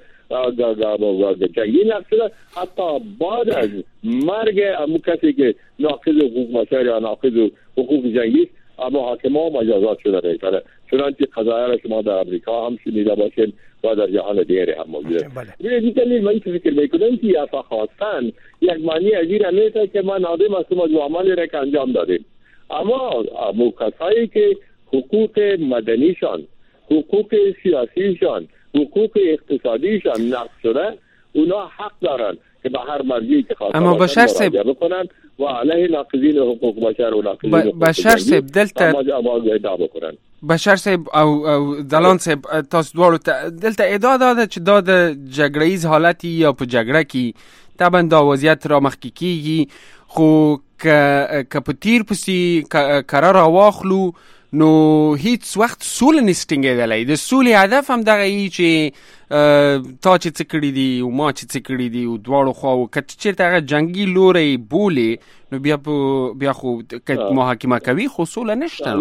جنگی نقض شده، حتی بعد از مرگ همون کسی که ناقض حقوق بشر یا ناقض حقوق جنگی محاکمه و مجازات شده میکنه. چنانچه قضایا را شما در امریکا هم شنیده باشین و در جهان دیگری هم موجوده. این دلیل من فکر میکنم که یا خواستن یک معنی عجیب نیست که ما نادم از ما عملی را که انجام دادیم، اما کسایی که حقوق مدنیشان، حقوق سیاسیشان، حقوق اقتصادیشان نقض شده، اونا حق دارن که به هر مرجعی که خواستن اما بشر صاحب بکنن و علیه ناقضین حقوق بشر و ناقضین بشر صاحب دلته بکنن. بشر صاحب او دلان صاحب تاسو دوړو دلته ادعا ده چې دا د جګړه‌یز حالت یا په جګړه کې طبعا دا وضعیت را مخکې کیږي، خو که په تیر پسې قرار واخلو نو هیڅ وخت سوله نه ستنګېدلی. د سولې هدف هم دغه یي چې تا چې څه کړي دي او ما چې څه کړي دي او دواړو خواو که چېرته هغه جنګي لوری بولې نو بیا خو محاکمه کوي خو سوله نشته.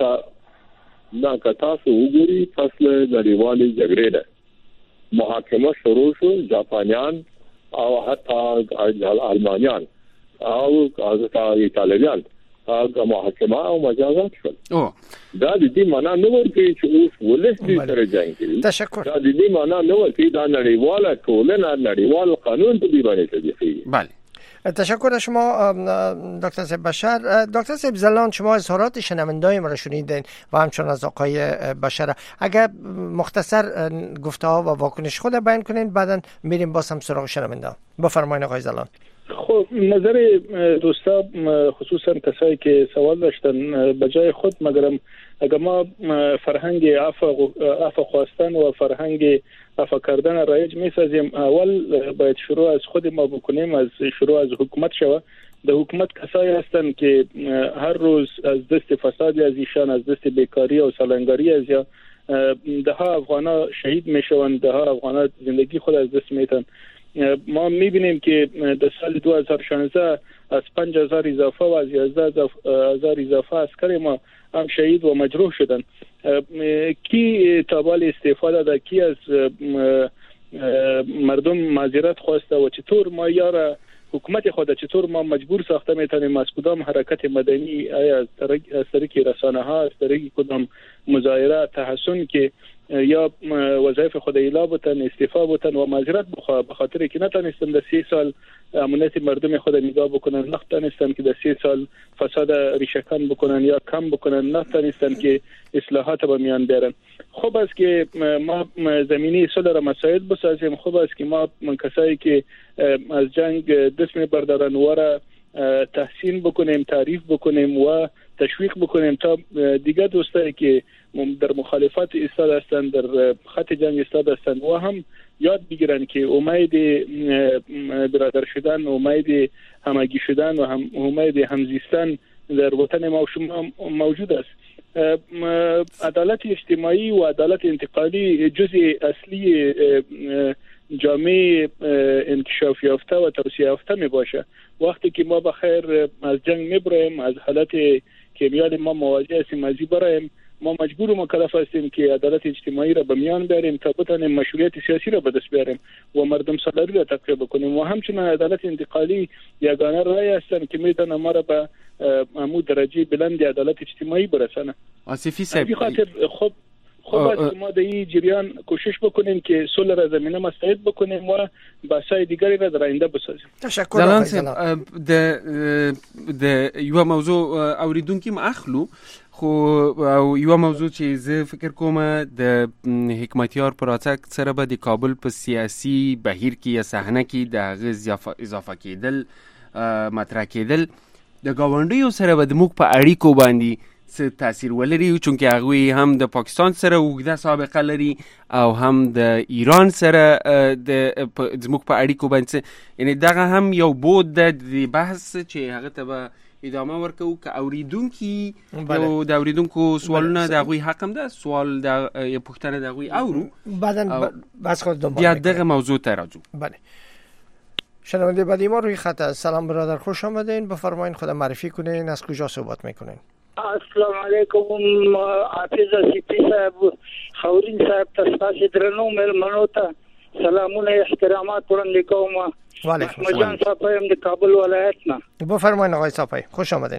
نه که تاسو وګورئ فصل نړیوالې جګړې ده محاکمه شروع شو، جاپانیان او حتی المانیان او ایتالیان محاکمه او مجازات شول. دا د دې معنا نه ورکوي چې اوس ولس دې سره جنګ کوي. تشکر. دا د دې معنا نه ورکوي دا نړیواله ټولنه نړیوال قانون ته دی باندې تطبیقي. بله. تشکر از شما دکتر صاحب بشر. دکتر صاحب زلان، شما اظهارات شنوندای ما را شنیدین و همچنان از آقای بشر. اگر مختصر گفته ها و واکنش خود بیان کنین بعداً میریم باز هم سراغ شنونده. بفرمایید آقای زلان. خب نظر دوستا خصوصا کسایی که سوال داشتن بجای خود، مگرم اگر ما فرهنگ عفو خواستن و فرهنگ عفو کردن رایج میسازیم، اول باید شروع از خود ما بکنیم، از شروع از حکومت شوه. د حکومت کسایی هستن که هر روز از دست فساد از ایشان، از دست بیکاری و سالنگاری از یا ده ها افغانا شهید میشوند، ده ها افغانا زندگی خود از دست میتن. ما میبینیم که در سال 2016 از 5000 اضافه و از 11000 اضافه عسکر ما هم شهید و مجروح شدن. کی تابال استعفا داده، کی از مردم معذرت خواسته و چطور ما یاره حکومت خود چطور ما مجبور ساخته میتونیم از کدام حرکت مدنی، از طریق رسانه ها، از طریق کدام مظاهره تحسن که یا وظایف خود اعلا بودن، استعفا بودن و معذرت به خاطر که نتونستن در 3 سال امنیت مردم خود نگاه بکنن، نتونستن که در 3 سال فساد ریشه‌کن بکنن یا کم بکنن، نتونستن که اصلاحات به میان بیارن. خوب است که ما زمینه صلح را مساعد بسازیم. خوب است که ما کسایی که از جنگ دست میبردارن و را تحسین بکنیم، تعریف بکنیم و تشویق بکنیم تا دیگر دوستایی که در مخالفت ایستاد هستند، در خط جنگ ایستاد هستند و هم یاد بگیرن که امید برادر شدن، امید همگی شدن و امید همزیستن در وطن ما و شما موجود است. عدالت اجتماعی و عدالت انتقالی جزء اصلی جامعه انکشاف یافته و توسعه یافته می باشه. وقتی که ما بخیر از جنگ میبریم، از حالت که میاد ما مواجه هستیم از این برایم، ما مجبور و مکلف هستیم که عدالت اجتماعی را به میان بیاریم تا بتانیم مشروعیت سیاسی را به دست بیاریم و مردم سالاری را تقویت بکنیم. و همچنین عدالت انتقالی یگانه راه هستند که میتونه ما را به امو درجه بلند عدالت اجتماعی برسانه. آصفی صاحب، خوب است که ما در این جریان کوشش بکنیم که صلح را زمینه مستعد بکنیم و بحث‌های دیگری را در آینده بسازیم. تشکر. زلان صاحب، د یو موضوع اوریدونکو ما اخلو، خو یو موضوع چې زه فکر کوم د حکمتیار پراتک سره به د کابل په سیاسي بهیر کې یا صحنه کې د اضافه کېدل مطرح کېدل د گاونډیو سره به د موږ په اړیکو باندې څه تاثیر ولري چونکه هغه هم د پاکستان سره وګړه سابقه لري او هم د ایران سره د زموږ په اړیکو باندې یعنی دغه هم یو بود د بحث چې هغه ته ادامه ورکو که اوریدونکو یو د اوریدونکو سوالونه د هغوی حق هم ده سوال د پوښتنه د هغوی اورو بعداً بس خود دنبال بیا دغه موضوع ته راځو. بله شنونده بعدی ما روی خط. سلام برادر، خوش آمدین. بفرمایین خود معرفی کنین، از کجا صحبت میکنین؟ السلام علیکم حافظ سیپی صاحب، خورین صاحب، تاسو درنو مېلمنو ته سلامونه احترامات وړاندې کوم. وعلیکم السلام. جان صاحب هم د کابل ولایت نه. بفرمایین آقای صافی، خوش آمدین.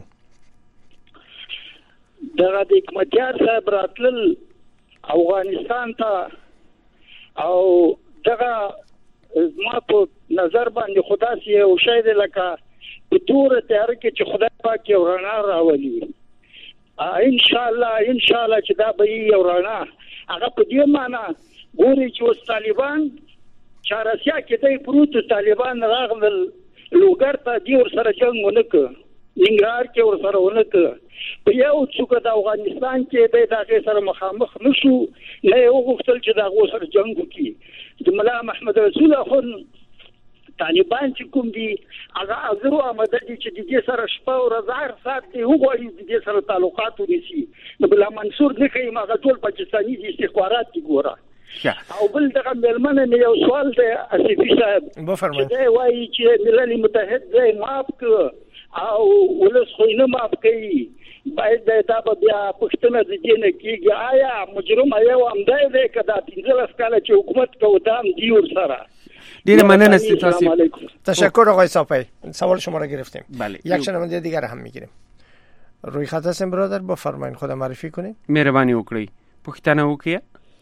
دغه د حکمتیار صاحب راتلل افغانستان ته او دغه ما په نظر باندې خدا سي او شاید لکه په تور تیار کې چې خدای پاک یو رڼا راولي. ان شاء الله چې دا به یو رڼا هغه په دې معنی ګوري چې اوس طالبان چارسیا کې دای پروت طالبان راغلل لوګر ته دی ور سره جنگ ونکړ، ننګرهار کې ور سره ونکړ، په یو څوک د افغانستان کې به دغه سره مخامخ نشو، نه یو غوښتل چې دغه سره جنگ وکړي. د مولا محمد رسول اخون طالبان چې کوم دي هغه ازرو آمده دي چې د دې سره شپه او ورځ سات دی وګوري د دې سره تعلقات ونیسي. د بلا منصور نه کوي هغه ټول پاکستاني دي استخبارات دي ګوره. او بل دغه مېلمنه یو سوال دی اسفي صاحب، بفرمایئ. دا وایي چې ملل متحد دې معاف کړ او ولس خو نه معاف کوي، باید دا بیا پښتنه د دې نه کیږي. آیا مجرم یو امدای دی کدا 15 کاله چې حکومت کوي دام دی ور سره؟ ډیر مننه ستاسو. تشکر آقای صافی، سوال شما را گرفتیم. بله. یک شنونده دیگر هم میگیریم. روی خط هستیم برادر، بفرمایید خود معرفی کنید. مهربانی وکړئ پښتنه وکړئ.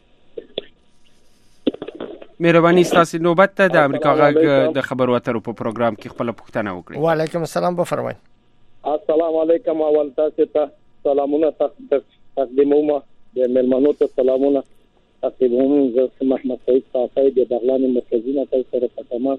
مهرباني ستاسو نوبت ته د امریکا غږ د خبرو اترو په پروګرام کې خپل پښتنه وکړئ. وعلیکم السلام، بفرمایید. السلام علیکم، اول تاسو ته سلامونه تقدیموم، د مېلمنو ته سلامونه تقدیموم. زه محمد سعید صافی د بغلان مرکزي نقل سره په تماس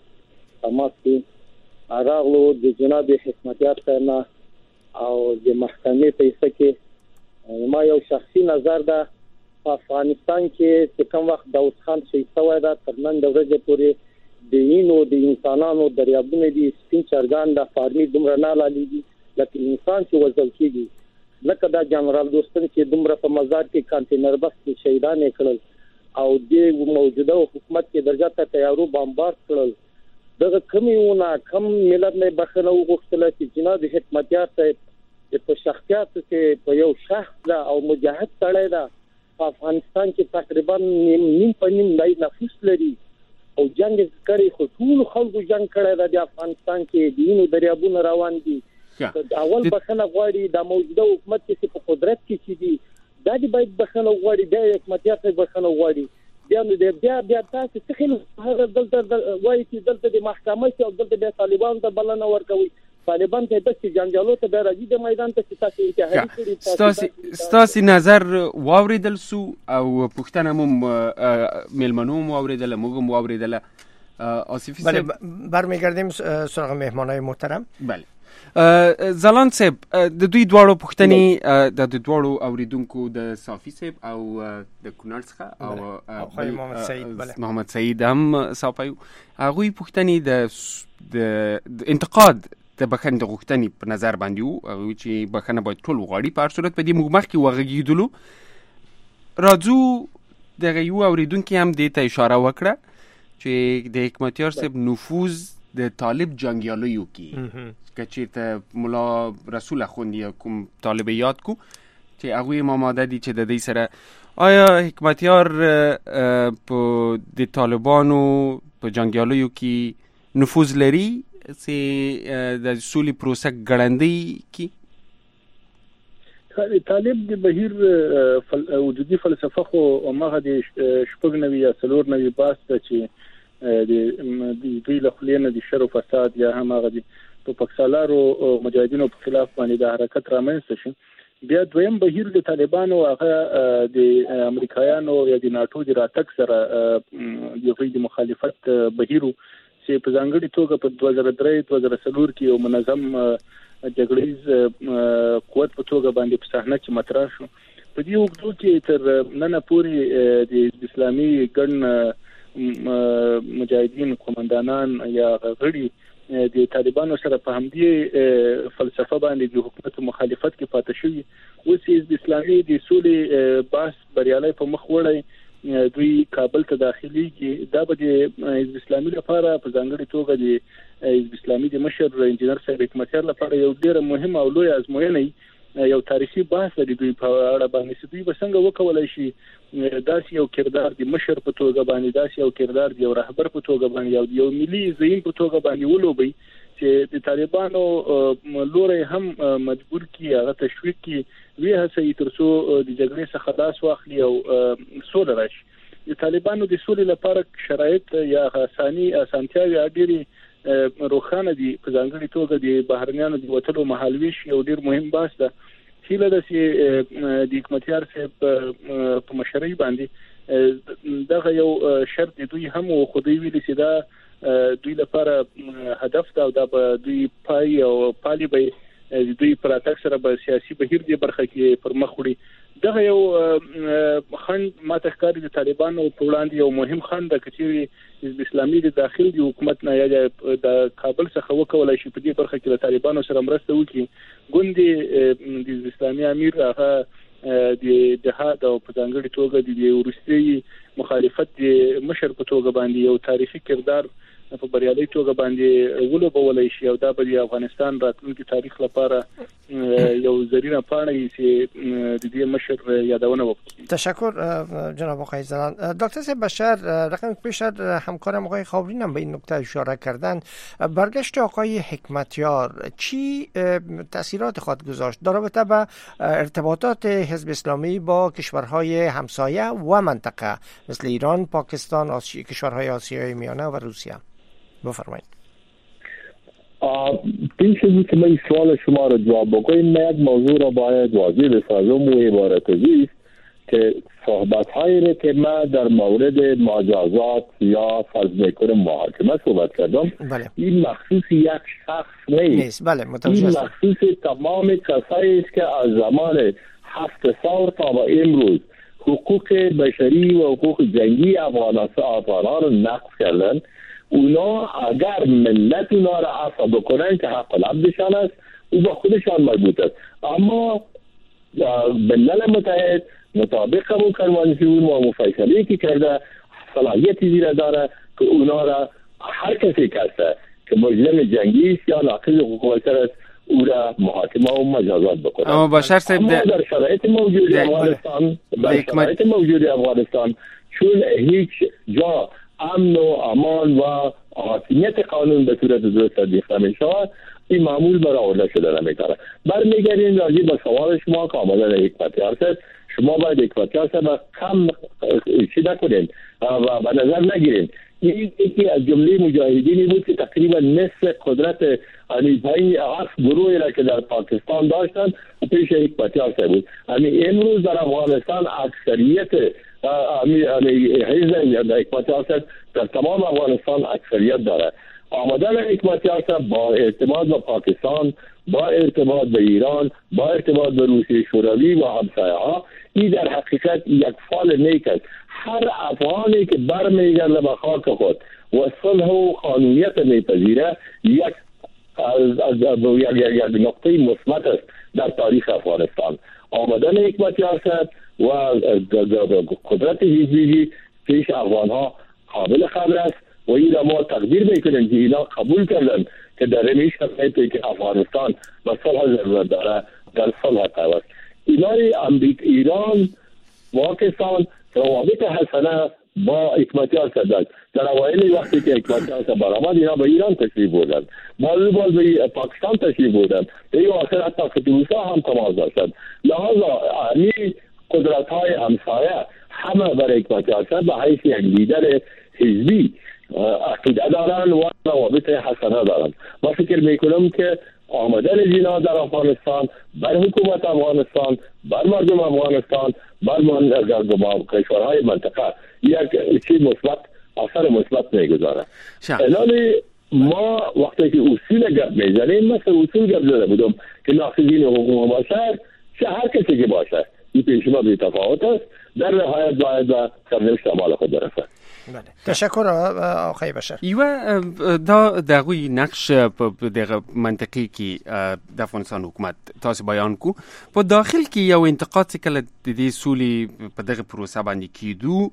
کې راغلو د جناب حکمتیار سره او د محکمې په حصہ کې ما یو شخصي نظر ده. په افغانستان کې چې کوم وخت داوود خان شهید شوی دا تر نن ورځې پورې د اینو د انسانانو دریابونه دي سپین چرګان د فارمي دومره نه لالیږي لکه انسان چې وژل کېږي، لکه دا جنرال دوستن چې دومره په مزار کې کانټینر بس کې شهیدان کړل او د موجوده حکومت کې درجه ته تیارو بمبار کړل. دغه کمیونه کم ملت نه بخنه وغوښتل چې جناب حکمتیار صاحب په شخصیت کې په یو شخص او مجاهد سره دا په افغانستان کې تقریبا نیم په نیم لای نفوس لري او جنگ کوي، خو ټول خلکو جنگ کړی د افغانستان کې دینو دریابونه روان دي. اول بخنه غواړي د موجوده حکومت چې په قدرت کې چې دي دا دی باید بخنه غواړي، د حکومتیار څخه بخنه غواړي. بیا تاسو څه خل هغه دلته وایي چې دلته د محکمې او دلته د طالبان ته بلنه ورکوي، طالبان ته د جنجالو ته راځي د میدان ته چې تاسو انتهایی کړی. ستاسو نظر واوریدل سو او پښتنه مو ملمنو مو واوریدل، موږ مو واوریدل. آصفی صاحب برمیگردیم سراغ مهمانای محترم. بله زلان صاحب، د دوی دواړو پښتني د دواړو اوریدونکو د صافی صاحب او د کونړ څخه او محمد سعید، بله محمد سعید هم صافی، هغوی پښتني د انتقاد د بخښنې د غوښتنې په نظر باندې وو، هغوی چې بخښنه باید ټول وغواړي. په هر صورت په دې موږ مخکې وغږېدلو راځو دغه یو اوریدونکي هم دې ته اشاره وکړه چې د حکمتیار صاحب نفوذ د طالب جنګیالیو کې که چېرته ملا رسول اخوند یا کوم طالب یاد کو چې هغوی هم آماده دي چې د دې سره آیا حکمتیار په د طالبانو په جنګیالیو کې نفوذ لري چې د سولې پروسه ګړندۍ کی؟ طالب د بهیر وجودي فلسفه خو هغه د شپږ نوي یا څلور نوي باس ته چې د دوی له خولې نه د شر او فساد یا هم هغه د ټوپکسالارو مجاهدینو په خلاف باندې د حرکت رامنځته شي. بیا دویم بهیر د طالبانو هغه د امریکایانو یا د ناتو د راتګ سره د مخالفت بهیرو چې په ځانګړي توګه په 2003-2004 کې یو منظم جګړیز قوت په توګه باندې په صحنه کې مطرح شو. په دې وختو کې تر نن پورې د اسلامي ګڼ مجاهدین قومندانان یا غړي د طالبانو سره په همدې فلسفه باندې د حکومت مخالفت کې پاتې شوی. اوس د اسلامي د اصولي بحث بریالي په مخ وړي دوی کابل ته داخليږي. دا به د حزب اسلامي لپاره په ځانګړي توګه د حزب اسلامي د مشر انجنیر صاحب حکمتیار لپاره یو ډېر مهم او لوی ازموینه یو تاریخي بحث لري. دوی په اړه باندې دوی به څنګه وکولای شي داسې یو کردار د مشر په توګه باندې داسې یو کردار د یو رهبر په توګه باندې یو ملي زعیم په توګه باندې ولوبي چې د طالبانو لوري هم مجبور کی هغه تشویق کی وی هڅه ترڅو د جګړې څخه خلاص واخلي او سوله راشي. د طالبانو د سولې لپاره شرایط یا اسانتیاوي ډېری روخانه دي. په ځانګړي توګه د بهرنیانو د وټلو مهالويش یو ډېر مهم بحث ده. هیله ده چې د حکمتیار صاحب په مشرۍ باندې دغه یو شرط دوی هم خودي ویلي چې دا دوی لپاره هدف ده او دا به دوی پای او پالي به دوی پراتک سره به سیاسي بهیر دی برخه کې پر مخ وړي. دغه یو خند ماته ښکاري د طالبانو په وړاندې یو مهم خند د کچيري حزب اسلامي د داخل دی حکومت نه یا د کابل څخه وکولای شي په دې برخه کې د طالبانو سره مرسته وکړي. ګوندې د حزب اسلامي امیر هغه د جهاد او په ځانګړي توګه د ورستي مخالفت د مشر په توګه باندې یو تاریخي کردار په بریالي توګه باندې ولوبولای شي او دا به د افغانستان راتلونکي تاریخ لپاره یو زرینه پاڼه چې د دې مشر یادونه وکړي. تشکر جناب آقای زلان. دکتر صاحب بشر رقم پیش همکارم آقای خاورین هم به این نکته اشاره کردن. برگشت آقای حکمتیار چی تاثیرات خواهد گذاشت در رابطه با ارتباطات حزب اسلامی با کشورهای همسایه و منطقه مثل ایران، پاکستان، کشورهای آسیای میانه و روسیه؟ بفرمایید. پیش از اینکه من سوال شما را جواب بکنم من یک موضوع را باید واضح بسازم و عبارت است که صحبت‌هایی را که من در مورد مجازات یا فرض میکنم محاکمه صحبت کردم این مخصوص یک شخص نیست. بله این مخصوص تمام کسایی است که از زمان 7 سال تا به امروز حقوق بشری و حقوق جنگی افغان‌ها را نقض کردن. اونا اگر ملت اونا را عفو بکنن که حق العبدشان است او به خودشان مربوط است. اما ملل متحد مطابق همون کنوانسیون و مفصلی که کرده صلاحیتی زیرا داره که اونا را هر کسی کرده که مجرم جنگی است یا ناقض حقوق بشر است او را محاکمه و مجازات بکنه. اما در شرایط موجود افغانستان چون هیچ جا امن و امان و حاکمیت قانون به صورت درست تطبیق نمیشه این معمول برآورده شده نمیتونه. برمیگردیم راجع به سوال شما که آمدن حکمتیار صاحب شما باید حکمتیار صاحب کم چی نکنین و به نظر نگیرین. این یکی از جمله مجاهدینی بود که تقریبا نصف قدرت پایین 7 گروهی را که در پاکستان داشتن پیش حکمتیار صاحب بود. امروز در افغانستان اکثریت حزب حکمتیار صاحب در تمام افغانستان اکثریت داره. آمدن حکمتیار صاحب با ارتباط با پاکستان، با ارتباط به ایران، با ارتباط به روسیه شوروی و همسایه ها این در حقیقت یک فال نیک است. هر افغانی که برمیگرده به خاک خود و صلح و قانونیت میپذیره یک نقطه مثبت است در تاریخ افغانستان. آمدن حکمتیار صاحب و قدرت حزبی پیش افغانها قابل خبر است و این را ما تقدیر میکنیم که اینا قبول کردن که در این شرایطی که افغانستان به صلح ضرورت داره در صلح پیوست. ایران پاکستان روابط حسنه با حکمتیار صاحب در اوایل وقتی که حکمتیار صاحب برآمد اینا به ایران تشریف بردن، باز به پاکستان تشریف بردن، در آخر حتی فتوسا هم تماس داشتن. لحاظا این قدرت های همسایه همه برای حکمتیار صاحب به حیث یک لیدر حزبی عقیده دارن و روابط حسنه دارن. ما فکر میکنم که آمدن اینا در افغانستان بر حکومت افغانستان، بر مردم افغانستان، بر کشورهای منطقه یک چیز مثبت اثر مثبت میگذاره. الان ما وقتی که اصول گپ میزنیم مثل اصول گپ زده بودم که ناقضین حقوق بشر چه هر کسی که باشه این پیش ما بی تفاوت است، در نهایت باید و سرنوشت اعمال خود برسه. بله تشکر آقای بشر. یوه دا دغوی نقش په دغه منطقي کې د افغانستان حکومت تاسو بیان کو په داخل کې یو انتقاد چې کله د دې سولې په دغه پروسه باندې کیدو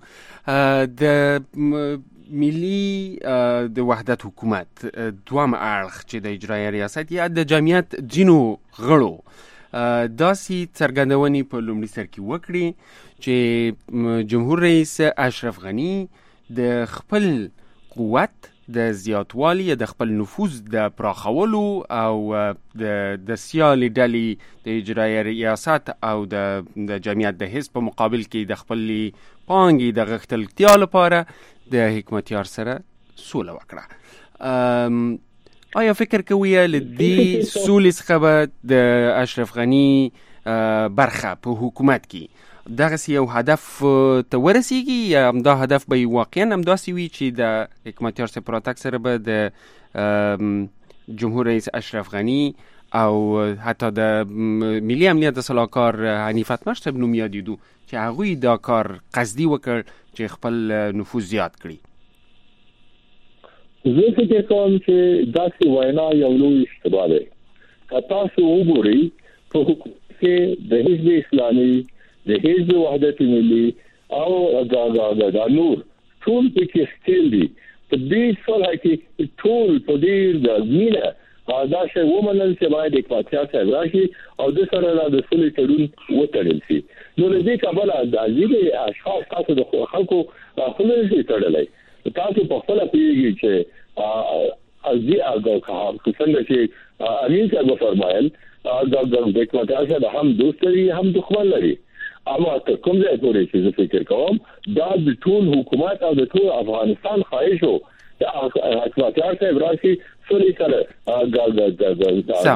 د ملي د وحدت حکومت دوام اړخ چې د اجرایي ریاست یا د جمعیت ځینو غړو داسې څرګندونې په لومړي سر کې وکړي چې جمهور رئیس اشرف غني د خپل قوت د زیاتوالي یا د خپل نفوذ د پراخولو او د سیالي ډلې د اجرایي ریاست او د جمعیت د حزب په مقابل کې د خپل پانګې د غښتلتیا لپاره د حکمتیار سره سوله وکړه. آیا فکر کوئ لدې سولې څخه به د اشرف غني برخه په حکومت کې دغه یو هدف ته ورسیږي یا همدا هدف به واقعا همداسې وي چې د حکمتیار سره پراتک سره به د جمهور رئیس اشرف غني او حتی د ملي امنیت صلاحکار حنیف اتمر صاحب نوم یادېدو چې هغوی دا کار قصدي وکړ چې خپل نفوذ زیات کړي؟ زه فکر کوم چې داسې وینا یو لوی اشتباه دی. که تاسو وګورئ په حکومت کې د حزب اسلامي، د حزب وحدت ملي او د نور ټول پکې ستیل دي. په دې صلح کې ټول په دې د مینه دا شی ومنل چې باید حکمتیار صاحب راشي او د سره د سولې تړون وتړل شي. نو له دې کبله د ځینې اشخاص تاسو د خلکو خپل شي تړلای. تاسو په خپل پیږي چې ازي هغه څنګه چې امین صاحب فرمایل د حکمتیار صاحب هم دوست لري هم دښمن لري. اما ته کوم ځای پورې چې زه فکر کوم دا د ټول حکومت او د ټول افغانستان خواهش وو چې حکمتیار صاحب راشي سولې سره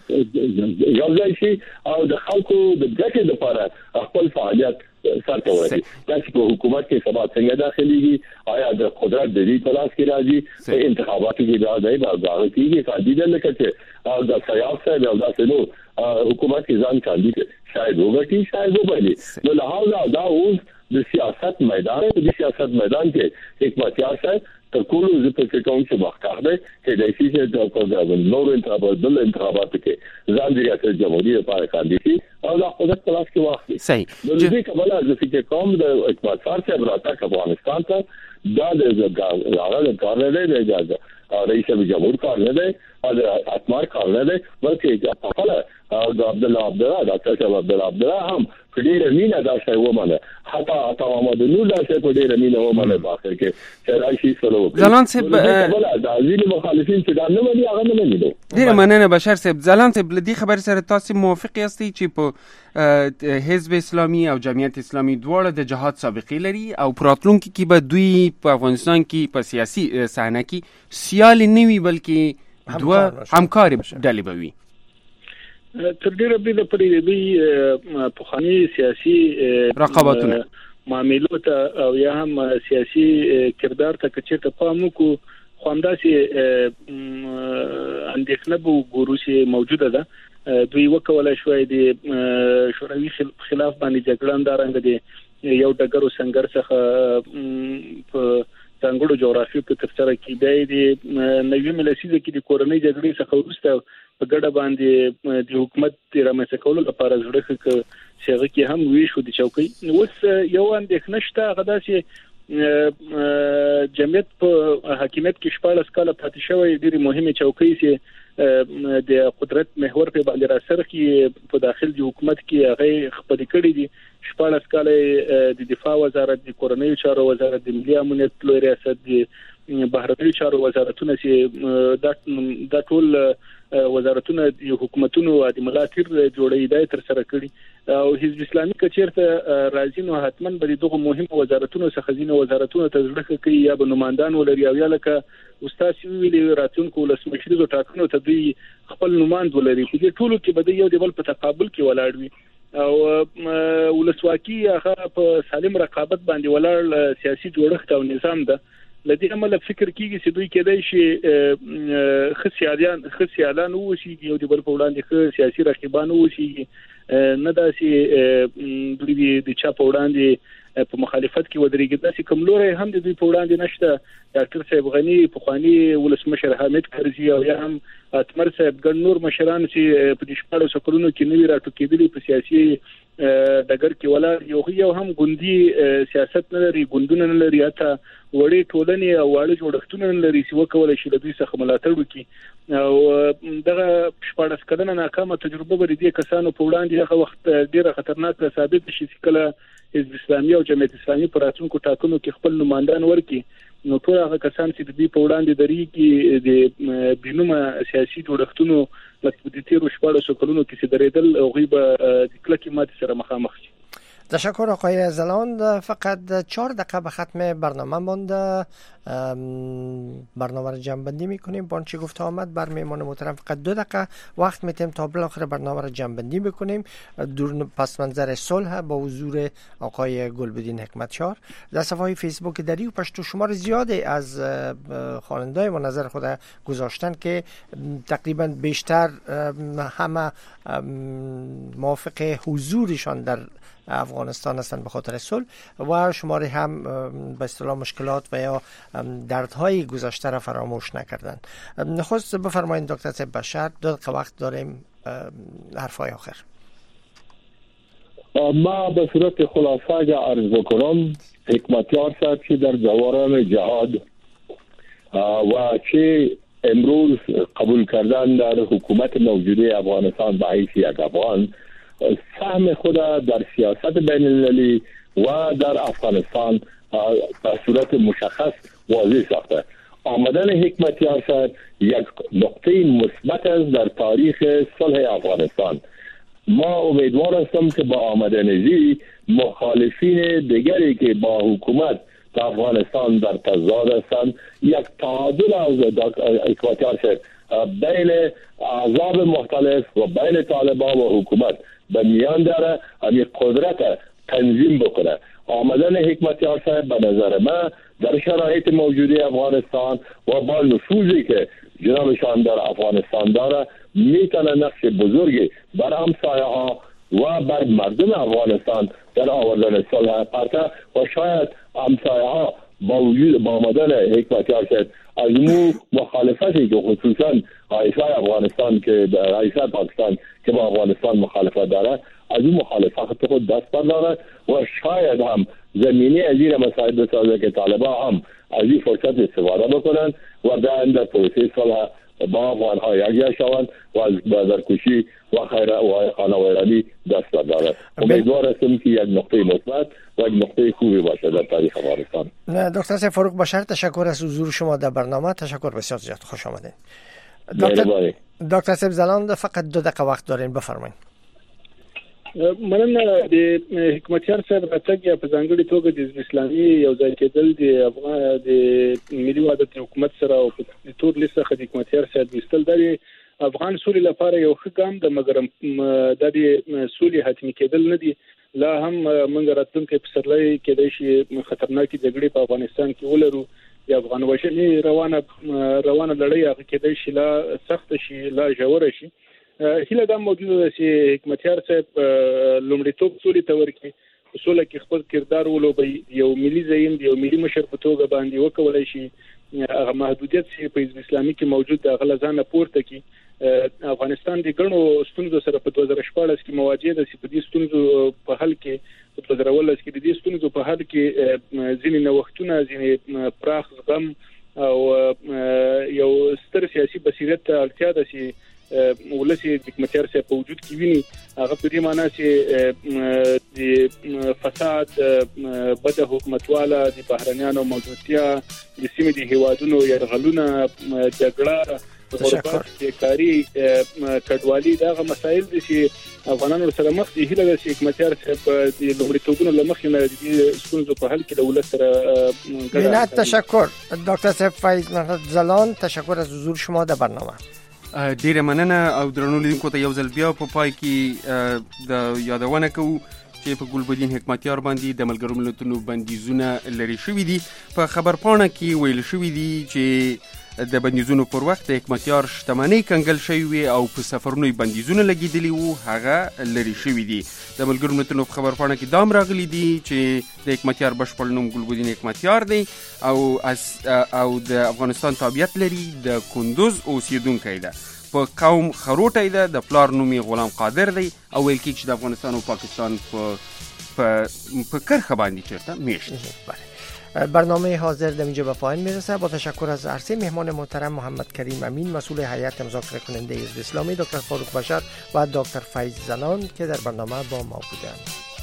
یو ځای شي او د خلکو د ګټې لپاره خپل فعالیت سرته ورسي. دا چې په حکومت کې سبا څنګه داخليږي، آیا د قدرت د دې په لاس کې راځي په انتخاباتو کې دا دی باغ کېږي کاندید لکه چې د سیاست او د حکومت کې ځان کاندید شاید وګټي شاید وبلي. نو لهدا دا اوس د سیاست میدان د سیاست میدان کې حکمتیار صاحب تر کولو زه په کوم چې مخکښ دی چې د سیاسي د نور انتخاباتو کې ځان د ریاست جمهوریت لپاره کاندید او د قدرت په لاس کې واخلي. صحیح. نو دې کبله زه فکر کوم د حکمتیار صاحب راتګ افغانستان ته دا د هغه کار نه دی اجازه رئیس جمهور کار نه دی او د اتمار کار نه دی بلکې په خپل د عبدالله ډاکټر صاحب عبدالله هم په ډېره مینه دا شی ومنه، حتی محمد نور دا شی په ډېره مینه ومنه په اخر کې چې راشي سره وکړي. ځلان صاحب د ځینې مخالفین چې دا نه مني هغه نه مني. ډېره مننه بشر صاحب. ځلان صاحب له دې خبرې سره تاسو موافق یاستئ چې په حزب اسلامي او جمعیت اسلامي دواړه د جهاد سابقې لري او په راتلونکي کې به دوی په افغانستان کې په سیاسي صحنه کې سیال نه وي بلکې دوه همکاري ډلې به وي؟ تر ډیره بریده پرې دوی پخواني سیاسي رقابتونه معاملو ته او یا هم سیاسي کردار ته کچې ته پام وکړو خو همداسې اندېښنه به وګورو چې موجوده ده. دوی وکولای شوی د شوروي خلاف باندې جګړه اندارنګ دي یو ډګرو سنگر څخه په څنګهړو جغرافي په ترڅره کې دی د نوې لسیزه کې د کورنۍ جګړې څخه وروسته په ګډه باندې د حکومت رامنځته کولو لپاره زړه کې شغه کې هم وی شو د چوکۍ. اوس یو اندېښنه شته غدا چې جمعیت په حکومت کې 14 کال پاتې شوی ډېری مهمه چوکۍ چې د قدرت محور په باندې را سرخي په داخل د حکومت کې هغه خپل کړی دي. 14 کال د دفاع وزارت، د کورنۍ چارو وزارت، د ملي امنیت لوی ریاست، د بهرنیو چارو وزارتونه چې دا ټول وزارتونه د حکومتونو د ملاتړ جوړې دی تر سره کړي او حزب اسلامي کچیرته راځي نو حتمن به دغه مهمه وزارتونو څخه ځینې وزارتونو ته ځړخه کوي یا به نمائندان ولري او یا لکه استاد ویلي راتلونکو ولسمشري ټاکنو ته دوی خپل نمائند ولري. په دې ټولو کې به یو د بل په تقابل کې ولاړ وي او ولسواکي هغه په سالم رقابت باندې ولاړ سیاسي جوړښت او نظام ده لدې عمل فکر کیږي چې دوی کېدای شي خسیالان وشي یو د بل په وړاندې سیاسي رقیبان وشي نه داسي دوی د چا په وړاندې په مخالفت کې ودرېږي داسې کوم لوري هم د دوی په وړاندې نشته ډاکټر صاحب غنی پخوانی ولسمشر حامد کرزي او یا هم اتمر صاحب ګڼ نور مشران چې په دې شپږ سکلونو کې نوی راټوکېدلي په سیاسي دګر کې ولا یو هم ګوندي سیاست نه لري ګوندونه نه لري حتی وړي ټولنې او واړه جوړښتونه نه لري چې وکولای شي د دوی څخه ملاتړ وکړي او دغه شپږ کلنه ناکامه تجربه بری دي کسانو په وړاندې هغه وخت ډیره خطرناک ثابت شي چې کله حزب اسلامي او جمعیت اسلامي پر راتلونکو ټاکنو کې خپل نمائندان ورکړي نو ټول هغه کسان چې د دې په وړاندې درېږي د بینومه سیاسي جوړښتونو لکه د تیرو شپږ کلونو کې چې درېدل او غیبه د کلکې ماتې سره مخامخ شي. تشکر آقای زلاند. فقط 4 دقیقه به ختم برنامه مانده. برنامه را جمع‌بندی میکنیم. با آنچه گفته آمد بر میهمان محترم فقط 2 دقیقه وقت میتیم تا بالاخره برنامه را جمع‌بندی بکنیم. پس منظر صلح با حضور آقای گلبدین حکمتیار. در صفحه فیسبوک دری و پشتو شمار زیادی از خواننده‌های ما نظر خود گذاشتن که تقریبا بیشتر همه موافق حضورشان در افغانستان هستند به خاطر صلح و شماری هم به اصطلاح مشکلات و یا دردهای گذشته را فراموش نکردن. نخست بفرمایید دکتر صاحب بشر، 2 دقیقه وقت داریم حرفای آخر. ما به صورت خلاصه عرض بکنم حکمتیار صاحب که در دوران جهاد و چه امروز قبول کردن در حکومت موجوده افغانستان به حیث یک افغان سهم خود در سیاست بین المللی و در افغانستان به صورت مشخص واضح ساخته. آمدن حکمتیار صاحب یک نقطه مثبت است در تاریخ صلح افغانستان. ما امیدوار هستم که با آمدن زی مخالفین دیگری که با حکومت افغانستان در تضاد هستند یک تعادل از حکمتیار صاحب بین احزاب مختلف و بین طالبان و حکومت به میان داره همین قدرت تنظیم بکنه. آمدن حکمتیار صاحب به نظر من در شرایط موجوده افغانستان و با نفوذی که جنابشان در افغانستان داره میتونه نقش بزرگی بر همسایه ها و بر مردم افغانستان در آوردن صلح پرته و شاید همسایه ها با آمدن حکمتیار صاحب از مو مخالفتی که خصوصا رئیسای افغانستان که رئیسای پاکستان که با افغانستان مخالفت داره از اون مخالفت خود دست برداره و شاید هم زمینی از این مسائل بسازه که طالبان هم از این فرصت استفاده بکنن و در پروسه صلح با افغان ها یکجا شوند و از بازرکشی و خانوادگی دست برداره. امیدوار هستم که یک نقطه مثبت و یک نقطه خوبی باشه در تاریخ افغانستان. دکتر صاحب فاروق بشر، تشکر از حضور شما در برنامه. تشکر بسیار زیاد، خوش آمدید. دکتر صاحب زلاند، فقط 2 دقیقه وقت دارین، بفرمایید. مننه. د حکمتیار صاحب راتګ یا په ځانګړي توګه د حزب اسلامي یو ځای کېدل د افغان د ملي وحدت حکومت سره او د تور لیست څخه د حکمتیار صاحب وستل د افغان سولې لپاره یو ښه ګام د مګرم د سولې حتمي کېدل نه دي. لا هم موږ راتلونکي پسرلي کېدای شي خطرناکې جګړې په افغانستان کې ولرو. د افغان وژنې روانه لړۍ هغه کېدای شي لا سخت شي، لا ژوره شي. هیله دا موجوده ده چې حکمتیار صاحب لومړیتوب سولې ته ورکړي، سوله کې خپل کردار ولوبي، یو ملي زعیم، یو ملي مشر په توګه باندې وکولای شي هغه محدودیت چې په حزب اسلامي کې موجود د غلزانه پورته کی. افغانستان د ګڼو ستونزو سره په 2014 کې مواجه ده چې په دې ستونزو په حل کې په 2014 کې د دې ستونزو په حل کې ځینې نوښتونه، ځینې پراخ زغم او یو ستر سیاسي بصیرت ته اړتیا ده چې ولسی د حکمتیار صاحب په وجود کې ویني. هغه په دې معنی چې د فساد، بد حکومتواله، د بهرنیانو موجودتیا، د سیمې د هیوادونو یرغلونه، جګړه، غربت، بیکاری، کډوالي، دغه مسایل دي چې افغانانو سره مخ دي. هیله ده چې حکمتیار صاحب د لومړیتوبونو له مخې نه د ستونزو په حل کې د ولس سره ګډه. تشکر دکتر صاحب فایز محمد زلان، تشکر از حضور شما در برنامه. ډیره مننه او درنو لیدونکو ته یو ځل بیا په پای کې د یادونه کوو چې په ګلبدین حکمتیار باندې د ملګرو ملتونو بندیزونه لري شوي دي. په خبرپاڼه کې ویل شوي دي چې د بندیزونو پر وخت د حکمتیار شتمنۍ کنګل شوی وي او په سفرونو بندیزونه لګیدلی وو، هغه لري شوي دي. د ملګرو ملتونو په خبرپاڼه کې دام راغلی دي چې د حکمتیار بشپړ نوم ګلبدین حکمتیار دی او د افغانستان تابعیت لري، د کندوز اوسیدونکی ده، په قوم خروټی ده، د پلار نوم غلام قادر دی او ویل کېږي چې د افغانستان او پاکستان په کرخه باندې چیرته میشت. برنامه حاضر در اینجا به پایان میرسه. با تشکر از عرضه مهمان محترم محمد کریم امین، مسئول هیئت مذاکره کننده حزب اسلامی، دکتر فاروق بشر و دکتر فیض زنان که در برنامه با ما بودند.